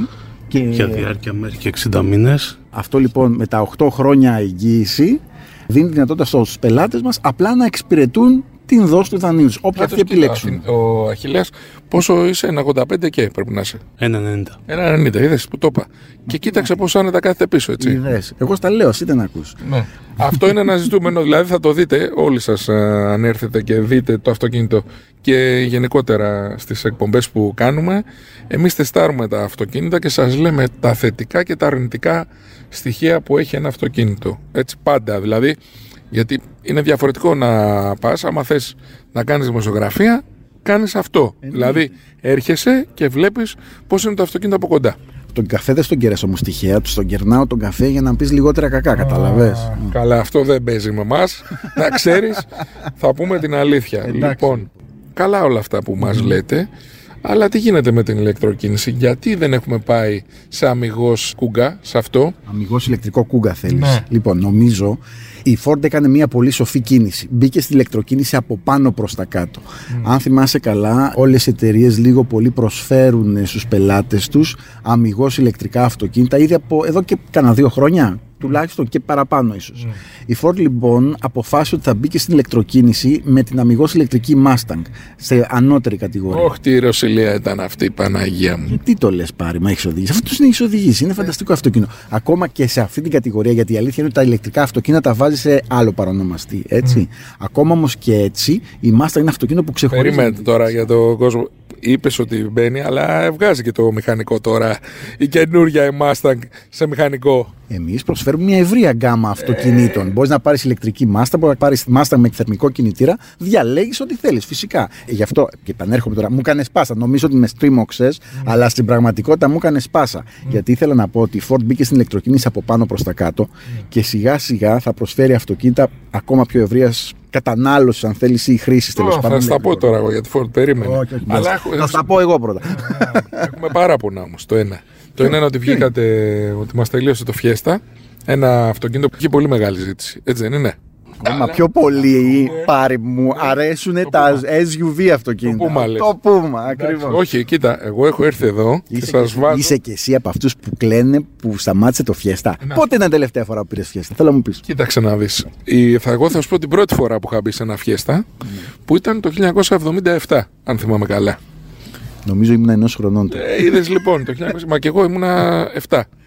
[SPEAKER 6] Για διάρκεια μέχρι και 60 μήνες.
[SPEAKER 3] Αυτό λοιπόν με τα 8 χρόνια εγγύηση δίνει δυνατότητα στους πελάτες μας απλά να εξυπηρετούν την δόση του δανείου τους, όποια αυτοί επιλέξουν.
[SPEAKER 2] Ο Αχιλλέας, πόσο είσαι? 1,85 και πρέπει να είσαι.
[SPEAKER 6] 1,90.
[SPEAKER 2] 1,90, είδες που το είπα. Και κοίταξε πόσο άνετα κάθεται πίσω, έτσι.
[SPEAKER 3] Είδες. Εγώ στα λέω, εσύ δεν ακούς.
[SPEAKER 2] Ναι. Αυτό είναι ένα ζητούμενο, δηλαδή θα το δείτε όλοι σας αν έρθετε και δείτε το αυτοκίνητο και γενικότερα στις εκπομπές που κάνουμε. Εμείς τεστάρουμε τα αυτοκίνητα και σας λέμε τα θετικά και τα αρνητικά στοιχεία που έχει ένα αυτοκίνητο. Έτσι πάντα δηλαδή. Γιατί είναι διαφορετικό να πας, άμα θες να κάνεις δημοσιογραφία, κάνεις αυτό. Δηλαδή έρχεσαι και βλέπεις πώς είναι το αυτοκίνητο από κοντά.
[SPEAKER 3] Τον καφέ δεν στον κέρασαι όμως τυχαία, τον κερνάω τον καφέ για να πεις λιγότερα κακά, καταλαβες.
[SPEAKER 2] Καλά, αυτό δεν παίζει με εμάς. Να ξέρεις, θα πούμε την αλήθεια. Λοιπόν, καλά όλα αυτά που μας λέτε, αλλά τι γίνεται με την ηλεκτροκίνηση? Γιατί δεν έχουμε πάει σε αμιγώς Kuga, σε αυτό?
[SPEAKER 3] Αμιγώς ηλεκτρικό Kuga θέλεις? Ναι. Λοιπόν, νομίζω η Ford έκανε μια πολύ σοφή κίνηση. Μπήκε στη ηλεκτροκίνηση από πάνω προς τα κάτω. Αν θυμάσαι καλά, όλες οι εταιρείες λίγο πολύ προσφέρουν στους πελάτες τους αμιγώς ηλεκτρικά αυτοκίνητα ήδη από εδώ και κάνα 2 χρόνια. Τουλάχιστον και παραπάνω ίσως. Η Ford λοιπόν αποφάσισε ότι θα μπει και στην ηλεκτροκίνηση με την αμιγώς ηλεκτρική Mustang σε ανώτερη κατηγορία.
[SPEAKER 2] Όχι, τι ρωσιλία ήταν αυτή η Παναγία μου.
[SPEAKER 3] Τι το λες πάρει, μα έχεις οδηγήσει? Αυτό είναι, έχεις οδηγήσει. Είναι φανταστικό αυτοκίνητο. Ακόμα και σε αυτή την κατηγορία, γιατί η αλήθεια είναι ότι τα ηλεκτρικά αυτοκίνητα τα βάζει σε άλλο παρονομαστή. Έτσι. Ακόμα όμως και έτσι, η Mustang είναι αυτοκίνητο που ξεχωρίζει.
[SPEAKER 2] Περιμένετε τώρα για τον κόσμο. Είπες ότι μπαίνει, αλλά βγάζει και το μηχανικό τώρα. Η καινούργια η Mustang σε μηχανικό.
[SPEAKER 3] Εμείς προσφέρουμε μια ευρεία γκάμα αυτοκινήτων. Μπορείς να πάρεις ηλεκτρική Mustang, μπορείς να πάρεις Mustang με θερμικό κινητήρα. Διαλέγεις ό,τι θέλεις, φυσικά. Γι' αυτό και επανέρχομαι τώρα. Μου έκανες πάσα. Νομίζω ότι με στρίμωξες, αλλά στην πραγματικότητα μου έκανες πάσα. Γιατί ήθελα να πω ότι η Ford μπήκε στην ηλεκτροκίνηση από πάνω προς τα κάτω και σιγά σιγά θα προσφέρει αυτοκίνητα ακόμα πιο ευρείας κατανάλωση, αν θέλεις, ή χρήση τέλος πάντων.
[SPEAKER 2] Θα στα πω τώρα εγώ για τη Ford, περίμενε.
[SPEAKER 3] Θα στα πω εγώ πρώτα.
[SPEAKER 2] Έχουμε παράπονα όμως. Το ένα είναι ότι βγήκατε, ότι μας τελείωσε το Fiesta. Ένα αυτοκίνητο που έχει πολύ μεγάλη ζήτηση. Έτσι δεν είναι?
[SPEAKER 3] Μα πιο πολύ, Πάρη μου, αρέσουν τα SUV αυτοκίνητα. Το Puma, ακριβώς.
[SPEAKER 2] Όχι, κοίτα, εγώ έχω έρθει εδώ και σας βάζω.
[SPEAKER 3] Είσαι και εσύ από αυτούς που κλαίνε που σταμάτησε το Fiesta? Πότε ήταν η τελευταία φορά που πήρες Fiesta? Θέλω να μου πεις.
[SPEAKER 2] Κοίταξε να δεις. Εγώ θα σου πω την πρώτη φορά που είχα μπει σε ένα Fiesta, που ήταν το 1977, αν θυμάμαι καλά.
[SPEAKER 3] Νομίζω ήμουν 1 χρονών.
[SPEAKER 2] Είδες λοιπόν, το 1900, μα και εγώ ήμουνα 7.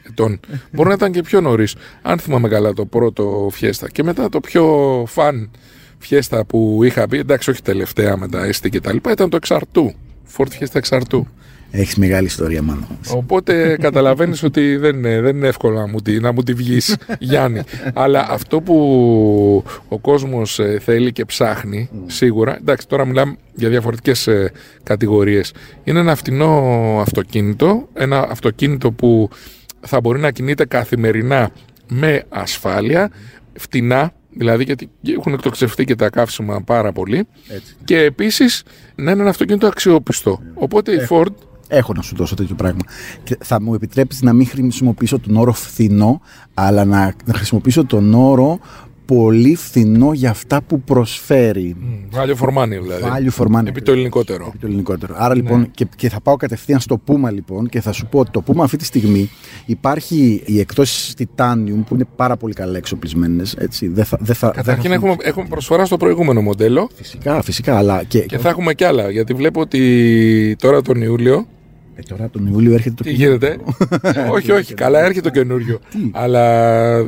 [SPEAKER 2] ετών. Μπορεί να ήταν και πιο νωρίς. Αν θυμάμαι καλά, το πρώτο Fiesta. Και μετά το πιο φαν Fiesta που είχα πει, εντάξει, όχι τελευταία με τα ST και τα λοιπά, ήταν το εξαρτού. Ford Fiesta εξαρτού.
[SPEAKER 3] Έχεις μεγάλη ιστορία, μάλλον.
[SPEAKER 2] Οπότε καταλαβαίνεις ότι δεν είναι εύκολο να μου τη βγεις, Γιάννη. Αλλά αυτό που ο κόσμος θέλει και ψάχνει, σίγουρα, εντάξει, τώρα μιλάμε για διαφορετικές κατηγορίες. Είναι ένα φτηνό αυτοκίνητο, ένα αυτοκίνητο που θα μπορεί να κινείται καθημερινά με ασφάλεια, φτηνά, δηλαδή γιατί έχουν εκτοξευτεί και τα καύσιμα πάρα πολύ. Έτσι. Και επίσης να είναι ένα αυτοκίνητο αξιόπιστο. Οπότε η Ford...
[SPEAKER 3] Έχω να σου δώσω τέτοιο πράγμα. Και θα μου επιτρέψεις να μην χρησιμοποιήσω τον όρο φθηνό, αλλά να χρησιμοποιήσω τον όρο πολύ φθηνό για αυτά που προσφέρει.
[SPEAKER 2] Value for money, δηλαδή.
[SPEAKER 3] Value for money.
[SPEAKER 2] Επί το ελληνικότερο.
[SPEAKER 3] Άρα λοιπόν, και θα πάω κατευθείαν στο Puma λοιπόν, και θα σου πω ότι το Puma αυτή τη στιγμή υπάρχει οι εκδόσεις Titanium που είναι πάρα πολύ καλά εξοπλισμένες.
[SPEAKER 2] Καταρχήν έχουμε προσφορά στο προηγούμενο μοντέλο.
[SPEAKER 3] Φυσικά. Αλλά και
[SPEAKER 2] θα έχουμε κι άλλα, γιατί βλέπω ότι τώρα τον Ιούλιο.
[SPEAKER 3] Τώρα τον Ιούλιο έρχεται το
[SPEAKER 2] καινούριο. Τι γίνεται? όχι, καλά, έρχεται το καινούριο. Αλλά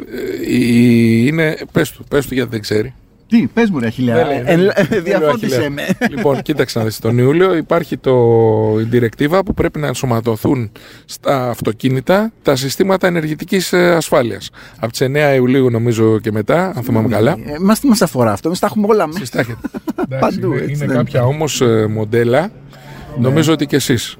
[SPEAKER 2] είναι. Πες του γιατί δεν ξέρει.
[SPEAKER 3] Τι, πες μου ρε Αχιλλέα, διαφώτισε με.
[SPEAKER 2] Λοιπόν, κοίταξε να δεις, τον Ιούλιο υπάρχει η διρεκτίβα που πρέπει να ενσωματωθούν στα αυτοκίνητα τα συστήματα ενεργητικής ασφάλειας. Από τις 9 Ιουλίου νομίζω και μετά, αν θυμάμαι καλά.
[SPEAKER 3] Μας αφορά αυτό, εμείς τα έχουμε όλα μέσα.
[SPEAKER 2] Παντού. Είναι κάποια όμως μοντέλα. Νομίζω ότι και εσείς,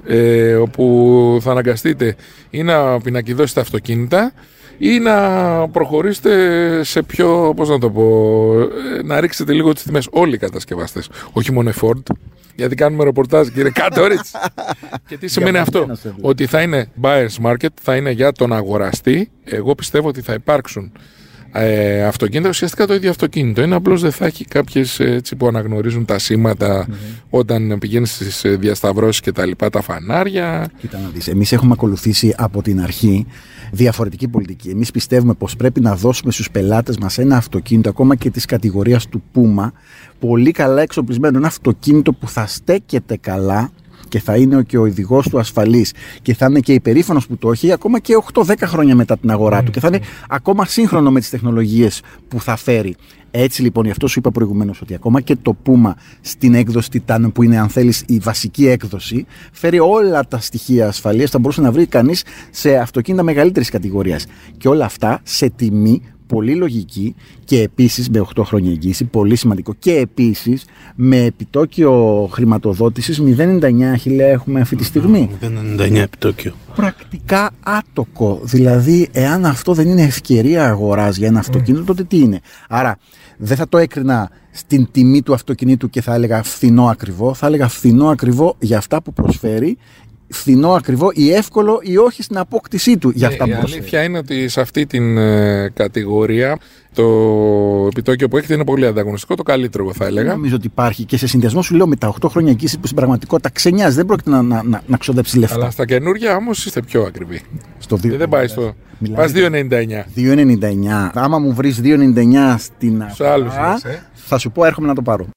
[SPEAKER 2] όπου θα αναγκαστείτε ή να πινακιδώσετε αυτοκίνητα ή να προχωρήσετε σε πιο, πώς να το πω, να ρίξετε λίγο τις τιμές. Όλοι οι κατασκευαστές, όχι μόνο η Ford, γιατί κάνουμε ρεπορτάζ, κύριε Κάτοριτς. Και τι σημαίνει αυτό? Ότι θα είναι buyer's market, θα είναι για τον αγοραστή. Εγώ πιστεύω ότι θα υπάρξουν αυτοκίνητα, ουσιαστικά το ίδιο αυτοκίνητο. Είναι απλώς δεν θα έχει κάποιες έτσι που αναγνωρίζουν τα σήματα όταν πηγαίνεις στις διασταυρώσεις και τα λοιπά, τα φανάρια.
[SPEAKER 3] Κοίτα να δεις, εμείς έχουμε ακολουθήσει από την αρχή διαφορετική πολιτική. Εμείς πιστεύουμε πως πρέπει να δώσουμε στους πελάτες μας ένα αυτοκίνητο, ακόμα και της κατηγορίας του Puma, πολύ καλά εξοπλισμένο, ένα αυτοκίνητο που θα στέκεται καλά και θα είναι και ο οδηγός του ασφαλής και θα είναι και υπερήφανος που το έχει ακόμα και 8-10 χρόνια μετά την αγορά του και θα είναι ακόμα σύγχρονο με τις τεχνολογίες που θα φέρει. Έτσι λοιπόν, γι' αυτό σου είπα προηγουμένως ότι ακόμα και το Puma στην έκδοση Titan, που είναι αν θέλεις η βασική έκδοση, φέρει όλα τα στοιχεία ασφαλείας που θα μπορούσε να βρει κανείς σε αυτοκίνητα μεγαλύτερης κατηγορίας. Και όλα αυτά σε τιμή πολύ λογική και επίσης με 8 χρόνια εγγύηση, πολύ σημαντικό, και επίσης με επιτόκιο χρηματοδότησης 0,99 χιλιά έχουμε αυτή τη στιγμή.
[SPEAKER 6] 0,99 επιτόκιο.
[SPEAKER 3] Πρακτικά άτοκο. Δηλαδή, εάν αυτό δεν είναι ευκαιρία αγοράς για ένα αυτοκίνητο, τότε τι είναι? Άρα, δεν θα το έκρινα στην τιμή του αυτοκινήτου και θα έλεγα φθηνό ακριβό. Θα έλεγα φθηνό ακριβό για αυτά που προσφέρει, φθηνό ακριβό ή εύκολο ή όχι στην απόκτησή του για αυτά που προσφέρει.
[SPEAKER 2] Η αλήθεια είναι ότι σε αυτή την κατηγορία το επιτόκιο που έχετε είναι πολύ ανταγωνιστικό, το καλύτερο εγώ θα έλεγα.
[SPEAKER 3] Νομίζω ότι υπάρχει και σε συνδυασμό σου λέω με τα 8 χρόνια εγγύηση που στην πραγματικότητα ξενιάζει, δεν πρόκειται να ξοδέψει λεφτά.
[SPEAKER 2] Αλλά στα καινούργια όμως είστε πιο ακριβοί. Δεν πάει στο. Πας 2,99.
[SPEAKER 3] 2,99. Άμα μου βρεις 2,99 στην
[SPEAKER 2] αγορά,
[SPEAKER 3] θα σου πω έρχομαι να το πάρω.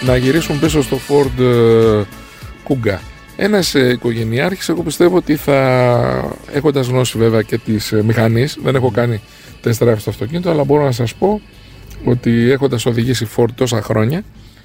[SPEAKER 2] να γυρίσουμε πίσω στο Ford Kuga. Ένας οικογενειάρχης, εγώ πιστεύω ότι έχοντας γνώση βέβαια και της μηχανής, δεν έχω κάνει test drive στο αυτοκίνητο, αλλά μπορώ να σας πω ότι έχοντας οδηγήσει Ford τόσα χρόνια,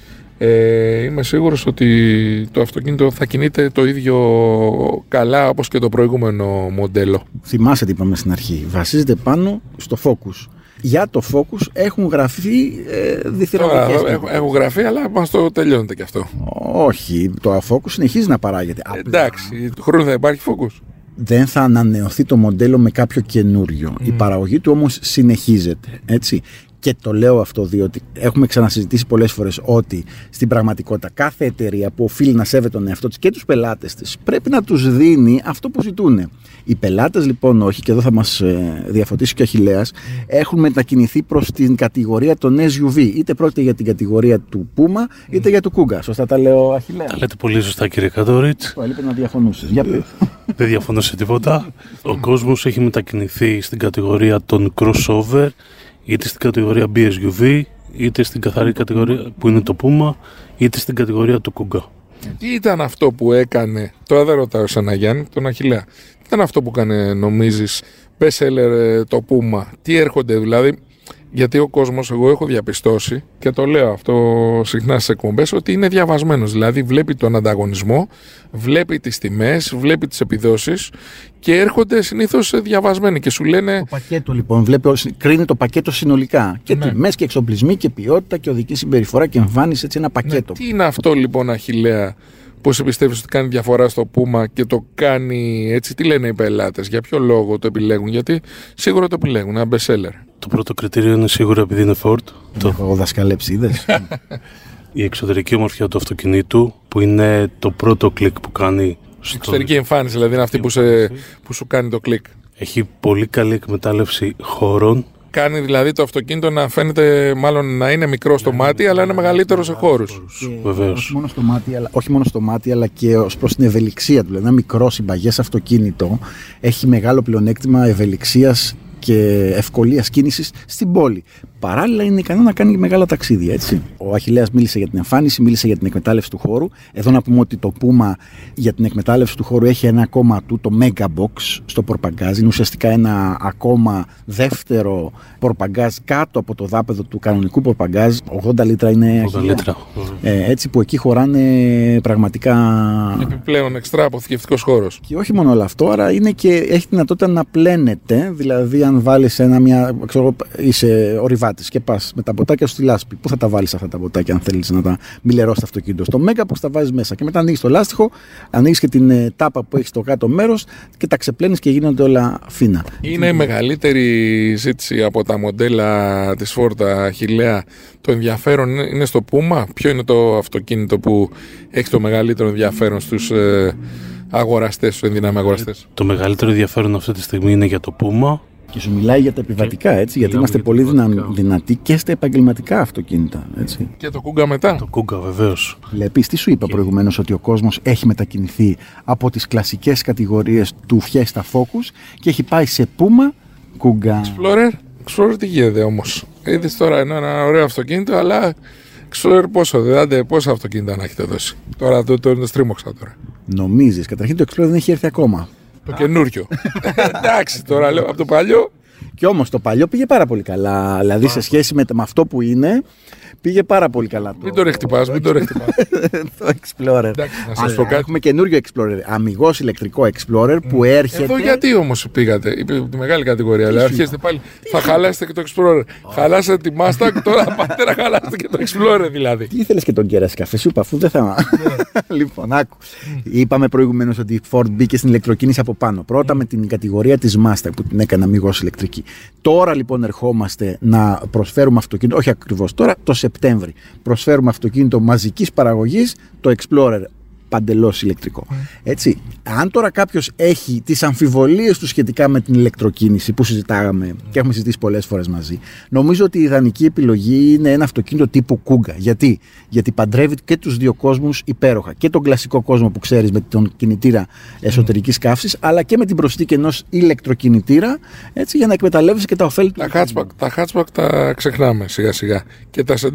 [SPEAKER 2] είμαι σίγουρος ότι το αυτοκίνητο θα κινείται το ίδιο καλά όπως και το προηγούμενο μοντέλο.
[SPEAKER 3] Θυμάσαι τι είπαμε στην αρχή, βασίζεται πάνω στο Focus. Για το Focus έχουν γραφεί διθυραμβικές.
[SPEAKER 2] Έχουν γραφεί, αλλά μας το τελειώνεται και αυτό.
[SPEAKER 3] Όχι, το Focus συνεχίζει να παράγεται.
[SPEAKER 2] Εντάξει, του χρόνου θα υπάρχει Focus.
[SPEAKER 3] Δεν θα ανανεωθεί το μοντέλο με κάποιο καινούριο. Η παραγωγή του όμως συνεχίζεται, έτσι. Και το λέω αυτό διότι έχουμε ξανασυζητήσει πολλές φορές ότι στην πραγματικότητα κάθε εταιρεία που οφείλει να σέβεται τον εαυτό της και τους πελάτες της πρέπει να τους δίνει αυτό που ζητούν. Οι πελάτες λοιπόν όχι, και εδώ θα μας διαφωτίσει και ο Αχιλλέας, έχουν μετακινηθεί προς την κατηγορία των SUV. Είτε πρόκειται για την κατηγορία του Puma είτε για του Kuga. Σωστά τα λέω, Αχιλλέα?
[SPEAKER 6] Τα λέτε πολύ σωστά, κύριε Κατόριτς.
[SPEAKER 3] Έλειπε να διαφωνούσες. Για πες.
[SPEAKER 6] Δεν διαφωνώ σε τίποτα. Ο κόσμος έχει μετακινηθεί στην κατηγορία των crossover, είτε στην κατηγορία BSUV, είτε στην καθαρή κατηγορία που είναι το Puma, είτε στην κατηγορία του Kuga.
[SPEAKER 2] Τι ήταν αυτό που έκανε, τώρα δεν ρωτάω εσένα Γιάννη, τον Αχιλλέα, τι ήταν αυτό που έκανε, νομίζεις, best seller το Puma, τι έρχονται δηλαδή? Γιατί ο κόσμος, εγώ έχω διαπιστώσει και το λέω αυτό συχνά στις εκπομπές, ότι είναι διαβασμένος. Δηλαδή βλέπει τον ανταγωνισμό, βλέπει τις τιμές, βλέπει τις επιδόσεις και έρχονται συνήθως διαβασμένοι και σου λένε.
[SPEAKER 3] Το πακέτο λοιπόν, κρίνει το πακέτο συνολικά. Και τιμές και εξοπλισμοί και ποιότητα και οδική συμπεριφορά και εμφάνιση, έτσι ένα πακέτο.
[SPEAKER 2] Τι είναι αυτό λοιπόν, Αχιλλέα, πώς πιστεύεις ότι κάνει διαφορά στο Puma και το κάνει έτσι? Τι λένε οι πελάτες, για ποιο λόγο το επιλέγουν? Γιατί σίγουρα το επιλέγουν, ένα best seller.
[SPEAKER 6] Το πρώτο κριτήριο είναι σίγουρα επειδή είναι Ford.
[SPEAKER 3] Έχω δασκαλέψει, είδες.
[SPEAKER 6] Η εξωτερική ομορφιά του αυτοκινήτου, που είναι το πρώτο κλικ που κάνει.
[SPEAKER 2] Η εξωτερική εμφάνιση δηλαδή είναι αυτή που σου κάνει το κλικ.
[SPEAKER 6] Έχει πολύ καλή εκμετάλλευση χώρων.
[SPEAKER 2] Κάνει δηλαδή το αυτοκίνητο να φαίνεται, μάλλον να είναι μικρό στο μάτι, αλλά είναι μεγαλύτερο σε χώρους.
[SPEAKER 6] Βεβαίως.
[SPEAKER 3] Όχι μόνο στο μάτι, αλλά και ως προς την ευελιξία του. Δηλαδή, ένα μικρό συμπαγές αυτοκίνητο έχει μεγάλο πλεονέκτημα ευελιξίας και ευκολίας κίνησης στην πόλη. Παράλληλα είναι ικανό να κάνει μεγάλα ταξίδια, έτσι. Ο Αχιλλέας μίλησε για την εμφάνιση, μίλησε για την εκμετάλλευση του χώρου. Εδώ να πούμε ότι το Puma για την εκμετάλλευση του χώρου έχει ένα ακόμα του, το Mega Box στο πορπαγκάζ. Είναι ουσιαστικά ένα ακόμα δεύτερο πορπαγκάζ κάτω από το δάπεδο του κανονικού πορπαγκάζ. 80 λίτρα είναι.
[SPEAKER 6] 80 λίτρα.
[SPEAKER 3] Έτσι, που εκεί χωράνε πραγματικά.
[SPEAKER 2] Επιπλέον εξτρά αποθηκευτικός χώρος.
[SPEAKER 3] Και όχι μόνο όλο αυτό, άρα είναι και έχει δυνατότητα να πλένεται. Δηλαδή, αν βάλεις είσαι ορειβάτης και πας με τα ποτάκια σου στη λάσπη, πού θα τα βάλεις αυτά τα ποτάκια, αν θέλεις να τα μιλερώσεις το αυτοκίνητο? Στο Mega Box τα βάζεις μέσα και μετά ανοίγεις το λάστιχο, ανοίγεις και την τάπα που έχει στο κάτω μέρος και τα ξεπλένεις και γίνονται όλα φίνα.
[SPEAKER 2] Είναι η μεγαλύτερη ζήτηση από τα μοντέλα της Ford, Αχιλλέα. Το ενδιαφέρον είναι στο Puma. Ποιο είναι το αυτοκίνητο που έχει το μεγαλύτερο ενδιαφέρον στους αγοραστές, στους ενδυνάμει αγοραστές?
[SPEAKER 6] Το μεγαλύτερο ενδιαφέρον αυτή τη στιγμή είναι για το Puma.
[SPEAKER 3] Και σου μιλάει για τα επιβατικά, έτσι, γιατί είμαστε πολύ δυνατοί και στα επαγγελματικά αυτοκίνητα, έτσι.
[SPEAKER 2] Και το Kuga μετά.
[SPEAKER 6] Το Kuga, βεβαίως.
[SPEAKER 3] Βλέπεις, τι σου είπα προηγουμένως, ότι ο κόσμος έχει μετακινηθεί από τις κλασικές κατηγορίες του Fiesta Focus και έχει πάει σε Puma, Kuga.
[SPEAKER 2] Explorer τι γίνεται όμως? Είδες τώρα ένα ωραίο αυτοκίνητο, αλλά Explorer πόσα αυτοκίνητα να έχετε δώσει? Τώρα το στρίμωξα τώρα.
[SPEAKER 3] Νομίζεις? Καταρχήν το Explorer δεν έχει έρθει ακόμα.
[SPEAKER 2] Το καινούριο. Εντάξει, τώρα λέω από το παλιό.
[SPEAKER 3] Και όμως το παλιό πήγε πάρα πολύ καλά. Δηλαδή σε σχέση με αυτό που είναι, πήγε πάρα πολύ καλά.
[SPEAKER 2] Μην το ρεχτυπάς,
[SPEAKER 3] Το Explorer.
[SPEAKER 2] Εντάξει, να σας πω κάτι.
[SPEAKER 3] Έχουμε καινούριο Explorer. Αμιγώς ηλεκτρικό Explorer που έρχεται.
[SPEAKER 2] Εδώ γιατί όμως πήγατε? Είπε τη μεγάλη κατηγορία. Δηλαδή αρχίζετε πάλι. Θα χαλάσετε και το Explorer. Χαλάσατε τη Mustang, τώρα πάτε να χαλάσετε και το Explorer δηλαδή.
[SPEAKER 3] Τι ήθελες και τον κέρας καφέ σου, αφού δεν θα. Λοιπόν, άκου. Είπαμε προηγουμένως ότι η Ford μπήκε στην ηλεκτροκίνηση από πάνω. Πρώτα με την κατηγορία της Mustang που την έκανε αμιγώς ηλεκτρική. Τώρα λοιπόν ερχόμαστε να προσφέρουμε αυτοκίνητο, όχι ακριβώς τώρα, το Σεπτέμβρη. Προσφέρουμε αυτοκίνητο μαζικής παραγωγής, το Explorer παντελώς ηλεκτρικό. Έτσι, αν τώρα κάποιος έχει τις αμφιβολίες του σχετικά με την ηλεκτροκίνηση που συζητάγαμε και έχουμε συζητήσει πολλές φορές μαζί, νομίζω ότι η ιδανική επιλογή είναι ένα αυτοκίνητο τύπου Kuga. Γιατί παντρεύει και τους δύο κόσμους υπέροχα. Και τον κλασικό κόσμο που ξέρεις με τον κινητήρα εσωτερικής καύσης, αλλά και με την προσθήκη ενός ηλεκτροκινητήρα, έτσι, για να εκμεταλλεύεσαι και τα ωφέλη του.
[SPEAKER 2] Τα hatchback τα ξεχνάμε σιγά σιγά. Και τα sedan.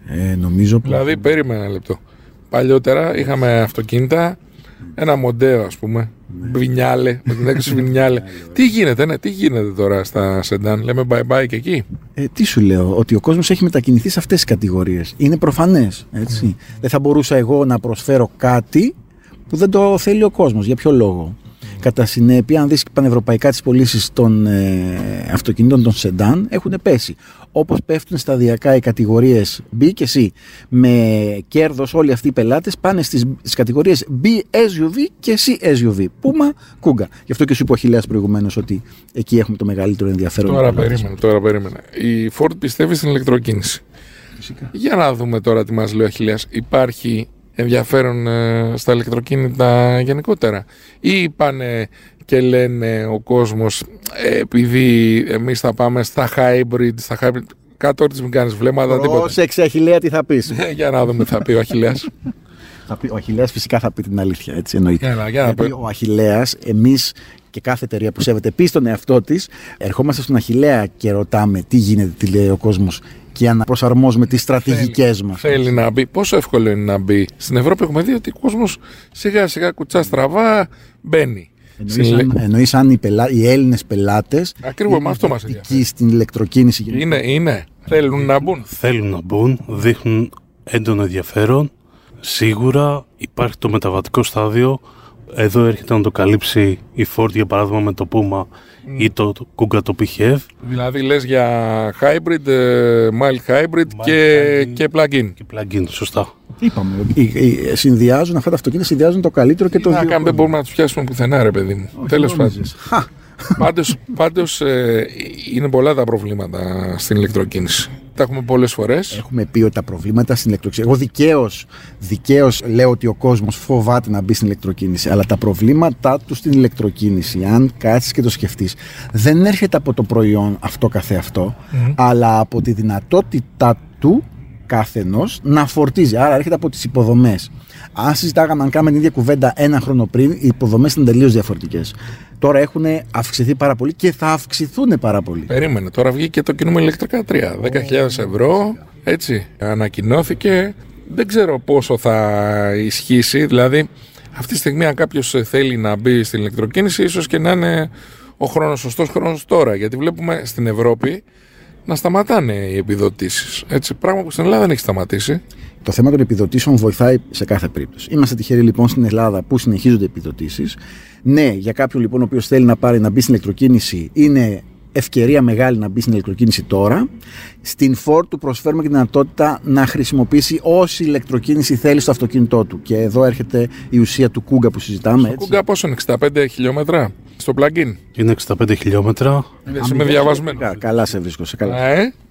[SPEAKER 3] Νομίζω.
[SPEAKER 2] Δηλαδή, περίμενα ένα λεπτό. Παλιότερα είχαμε αυτοκίνητα, ένα Μοντέο, ας πούμε. Βινιάλε, με την έκρηση Βινιάλε. Τι γίνεται τώρα στα σεντάν, λέμε bye-bye και εκεί.
[SPEAKER 3] Τι σου λέω, ότι ο κόσμος έχει μετακινηθεί σε αυτές τις κατηγορίες. Είναι προφανές, έτσι. Δεν θα μπορούσα εγώ να προσφέρω κάτι που δεν το θέλει ο κόσμος. Για ποιο λόγο? Κατά συνέπεια, αν δεις πανευρωπαϊκά τις πωλήσεις των αυτοκινήτων των σεντάν, έχουν πέσει. Όπως πέφτουν σταδιακά οι κατηγορίες B και C. Με κέρδος όλοι αυτοί οι πελάτες πάνε στις κατηγορίες B SUV και C SUV. Puma, Kuga. Γι' αυτό και σου είπε ο Αχιλλέας προηγουμένως ότι εκεί έχουμε το μεγαλύτερο ενδιαφέρον.
[SPEAKER 2] Τώρα περίμενα. Η Ford πιστεύει στην ηλεκτροκίνηση. Φυσικά. Για να δούμε τώρα τι μας λέει ο Αχιλλέας. Υπάρχει ενδιαφέρον στα ηλεκτροκίνητα γενικότερα, ή είπανε και λένε ο κόσμος επειδή εμείς θα πάμε στα hybrid, κάτω της μην κάνεις βλέμματα, τίποτα.
[SPEAKER 3] Πρόσεξε Αχιλλέα τι θα πεις.
[SPEAKER 2] Για να δούμε, θα πει ο Αχιλλέας.
[SPEAKER 3] Ο Αχιλλέας φυσικά θα πει την αλήθεια, έτσι εννοείται.
[SPEAKER 2] Γιατί
[SPEAKER 3] ο Αχιλλέας, εμείς και κάθε εταιρεία που σέβεται πει στον εαυτό της, ερχόμαστε στον Αχιλλέα και ρωτάμε τι γίνεται, τι λέει ο κόσμος, και αναπροσαρμόζουμε τις στρατηγικές μας.
[SPEAKER 2] Θέλει να μπει. Πόσο εύκολο είναι να μπει? Στην Ευρώπη έχουμε δει ότι ο κόσμος σιγά σιγά κουτσά στραβά μπαίνει.
[SPEAKER 3] Εννοείς αν οι Έλληνες πελάτες
[SPEAKER 2] ακριβώς με αυτό μας ενδιαφέρει
[SPEAKER 3] στην ηλεκτροκίνηση?
[SPEAKER 2] Είναι. Θέλουν να μπουν.
[SPEAKER 6] Δείχνουν έντονο ενδιαφέρον. Σίγουρα υπάρχει το μεταβατικό στάδιο. Εδώ έρχεται να το καλύψει η Ford, για παράδειγμα με το Puma ή το Kuga το PHEV.
[SPEAKER 2] Δηλαδή λες για hybrid, mild hybrid και plug-in.
[SPEAKER 6] Και plug-in, σωστά.
[SPEAKER 3] Είπαμε, συνδυάζουν αυτά τα αυτοκίνητα, συνδυάζουν το καλύτερο και το δύο.
[SPEAKER 2] Δεν μπορούμε να τους πιάσουμε πουθενά, ρε παιδί μου. Τέλος πάντων. Πάντως είναι πολλά τα προβλήματα στην ηλεκτροκίνηση. Τα έχουμε πολλές φορές. Έχουμε
[SPEAKER 3] πει ότι τα προβλήματα στην ηλεκτροκίνηση. Εγώ δικαίως λέω ότι ο κόσμος φοβάται να μπει στην ηλεκτροκίνηση. Αλλά τα προβλήματά του στην ηλεκτροκίνηση, αν κάτσεις και το σκεφτείς, δεν έρχεται από το προϊόν αυτό καθεαυτό, αλλά από τη δυνατότητά του καθενός να φορτίζει. Άρα έρχεται από τις υποδομές. Αν συζητάγαμε, αν κάνουμε την ίδια κουβέντα ένα χρόνο πριν, οι υποδομές ήταν τελείως διαφορετικές. Τώρα έχουν αυξηθεί πάρα πολύ και θα αυξηθούν πάρα πολύ.
[SPEAKER 2] Περίμενε, τώρα βγήκε το κινούμενο ηλεκτρικά 3. 10.000 ευρώ, έτσι, ανακοινώθηκε. Δεν ξέρω πόσο θα ισχύσει. Δηλαδή, αυτή τη στιγμή, αν κάποιος θέλει να μπει στην ηλεκτροκίνηση, ίσως και να είναι σωστός χρόνος τώρα. Γιατί βλέπουμε στην Ευρώπη να σταματάνε οι επιδοτήσεις. Έτσι, πράγμα που στην Ελλάδα δεν έχει σταματήσει.
[SPEAKER 3] Το θέμα των επιδοτήσεων βοηθάει σε κάθε περίπτωση. Είμαστε τυχεροί λοιπόν στην Ελλάδα που συνεχίζονται επιδοτήσεις. Ναι, για κάποιον λοιπόν ο οποίος θέλει να μπει στην ηλεκτροκίνηση, είναι ευκαιρία μεγάλη να μπει στην ηλεκτροκίνηση τώρα. Στην Ford του προσφέρουμε και τη δυνατότητα να χρησιμοποιήσει όση ηλεκτροκίνηση θέλει στο αυτοκίνητό του. Και εδώ έρχεται η ουσία του Kuga που συζητάμε.
[SPEAKER 2] Στο Kuga πόσο είναι, 65 χιλιόμετρα στο plug-in?
[SPEAKER 6] Είναι 65 χιλιόμετρα.
[SPEAKER 2] Είμαι διαβασμένο.
[SPEAKER 3] Καλά σε βρίσκω, σε καλά.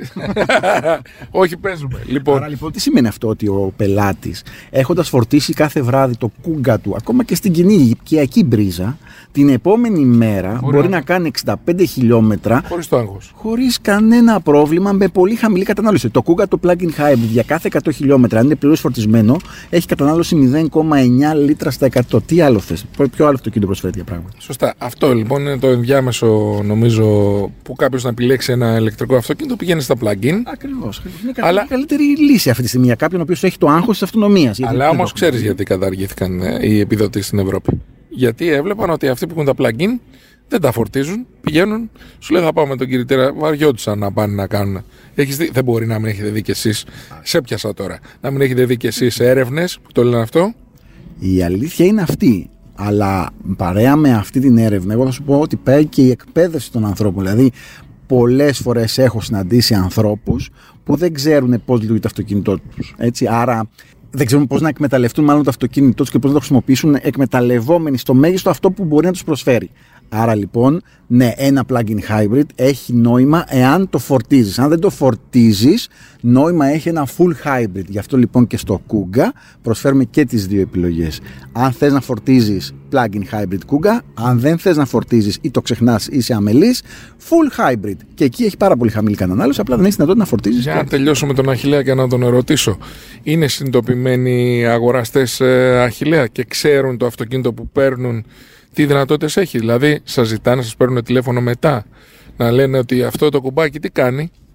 [SPEAKER 2] Όχι, παίζουμε.
[SPEAKER 3] Άρα λοιπόν τι σημαίνει αυτό? Ότι ο πελάτης, έχοντας φορτίσει κάθε βράδυ το Kuga του, ακόμα και στην κοινή οικιακή μπρίζα, την επόμενη μέρα μπορεί να κάνει 65 χιλιόμετρα
[SPEAKER 2] χωρίς το άγχος,
[SPEAKER 3] χωρίς κανένα πρόβλημα, με πολύ χαμηλή κατανάλωση. Το Kuga το plug-in hybrid για κάθε 100 χιλιόμετρα, αν είναι πλήρως φορτισμένο, έχει κατανάλωση 0,9 λίτρα στα 100. Τι άλλο θες? Ποιο άλλο αυτοκίνητο προσφέρει για πράγματα?
[SPEAKER 2] Σωστά. Αυτό λοιπόν είναι το ενδιάμεσο, νομίζω, που κάποιος να επιλέξει ένα ηλεκτρικό αυτοκίνητο πηγαίνει στα plug-in.
[SPEAKER 3] Ακριβώς. Είναι καλύτερη λύση αυτή τη στιγμή για κάποιον ο οποίος έχει το άγχος της αυτονομίας.
[SPEAKER 2] Αλλά όμως ξέρεις γιατί καταργήθηκαν οι επιδοτήσεις στην Ευρώπη? Γιατί έβλεπαν ότι αυτοί που έχουν τα plug-in δεν τα φορτίζουν, πηγαίνουν, σου λέει θα πάω με τον κινητήρα, βαριόντουσαν να πάνε να κάνουν. Δεν μπορεί να μην έχετε δει κι εσείς, σε πιάσα τώρα, να μην έχετε δει κι εσείς έρευνες που το λένε αυτό?
[SPEAKER 3] Η αλήθεια είναι αυτή. Αλλά παρέα με αυτή την έρευνα, εγώ θα σου πω ότι πάει και η εκπαίδευση των ανθρώπων. Δηλαδή, πολλές φορές έχω συναντήσει ανθρώπους που δεν ξέρουν πώς λειτουργεί το αυτοκίνητό τους. Έτσι, άρα δεν ξέρουν πώς να εκμεταλλευτούν μάλλον το αυτοκίνητό τους και πώς να το χρησιμοποιήσουν εκμεταλλευόμενοι στο μέγιστο αυτό που μπορεί να τους προσφέρει. Άρα λοιπόν, ναι, ένα plug-in hybrid έχει νόημα εάν το φορτίζεις. Αν δεν το φορτίζεις, νόημα έχει ένα full hybrid. Γι' αυτό λοιπόν και στο Kuga προσφέρουμε και τις δύο επιλογές. Αν θες να φορτίζεις plug-in hybrid Kuga, αν δεν θες να φορτίζεις ή το ξεχνάς ή είσαι αμελής, full hybrid. Και εκεί έχει πάρα πολύ χαμηλή κατανάλωση, απλά δεν έχεις δυνατότητα να φορτίζεις.
[SPEAKER 2] Για να τελειώσω με τον Αχιλλέα και να τον ερωτήσω. Είναι συνειδητοποιημένοι αγοραστές Αχιλλέα και ξέρουν το αυτοκίνητο που παίρνουν τι δυνατότητες έχει? Δηλαδή, σας ζητάνε, σας παίρνουν τηλέφωνο μετά να λένε ότι αυτό το κουμπάκι τι κάνει?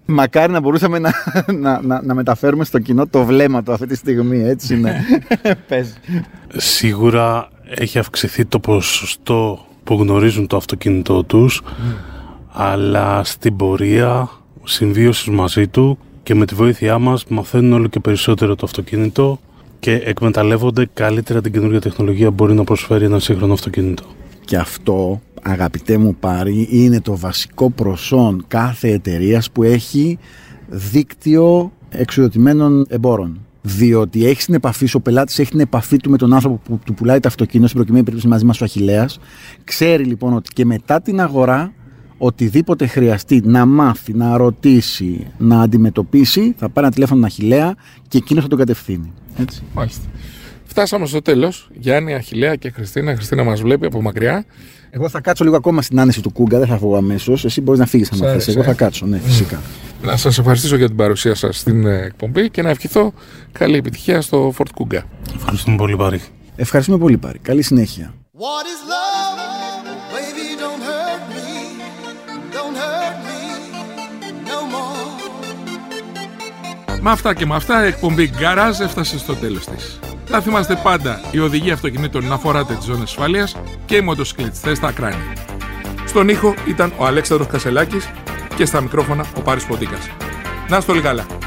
[SPEAKER 3] Μακάρι να μπορούσαμε να μεταφέρουμε στο κοινό το βλέμμα του αυτή τη στιγμή, έτσι είναι. Πες.
[SPEAKER 6] Σίγουρα έχει αυξηθεί το ποσοστό που γνωρίζουν το αυτοκίνητό τους, αλλά στην πορεία συμβίωσης μαζί του και με τη βοήθειά μας μαθαίνουν όλο και περισσότερο το αυτοκίνητο και εκμεταλλεύονται καλύτερα την καινούργια τεχνολογία που μπορεί να προσφέρει ένα σύγχρονο αυτοκίνητο.
[SPEAKER 3] Και αυτό, αγαπητέ μου Πάρη, είναι το βασικό προσόν κάθε εταιρείας που έχει δίκτυο εξουδοτημένων εμπόρων. Διότι έχει την επαφή σου, ο πελάτης έχει την επαφή του με τον άνθρωπο που του πουλάει το αυτοκίνητο, στην προκειμένη περίπτωση μαζί μας ο Αχιλλέας. Ξέρει λοιπόν ότι και μετά την αγορά, οτιδήποτε χρειαστεί να μάθει, να ρωτήσει, να αντιμετωπίσει, θα πάρει ένα τηλέφωνο τον Αχιλλέα και εκείνος θα τον κατευθύνει. Έτσι.
[SPEAKER 2] Μάλιστα. Φτάσαμε στο τέλος. Γιάννη, Αχιλλέα και Χριστίνα. Η Χριστίνα μας βλέπει από μακριά.
[SPEAKER 3] Εγώ θα κάτσω λίγο ακόμα στην άνεση του Κούγκα, δεν θα φύγω αμέσως. Εσύ μπορείς να φύγεις αν θες. Εγώ θα κάτσω, ναι, φυσικά.
[SPEAKER 2] Να σας ευχαριστήσω για την παρουσία σας στην εκπομπή και να ευχηθώ καλή επιτυχία στο Ford Kuga.
[SPEAKER 6] Ευχαριστούμε πολύ, Πάρη.
[SPEAKER 3] Ευχαριστούμε πολύ, Πάρη. Καλή συνέχεια.
[SPEAKER 5] What is love? Baby, don't hurt me. Don't hurt me no more.
[SPEAKER 2] Με αυτά και με αυτά η εκπομπή Garage έφτασε στο τέλος της. Θα θυμάστε πάντα η οδηγία αυτοκινήτων να φοράτε τις ζώνες ασφαλείας και οι μοτοσυκλετιστές στα κράνη. Στον ήχο ήταν ο Αλέξανδρος Κασελάκης και στα μικρόφωνα ο Πάρης Ποντίκας. Να είστε όλοι καλά.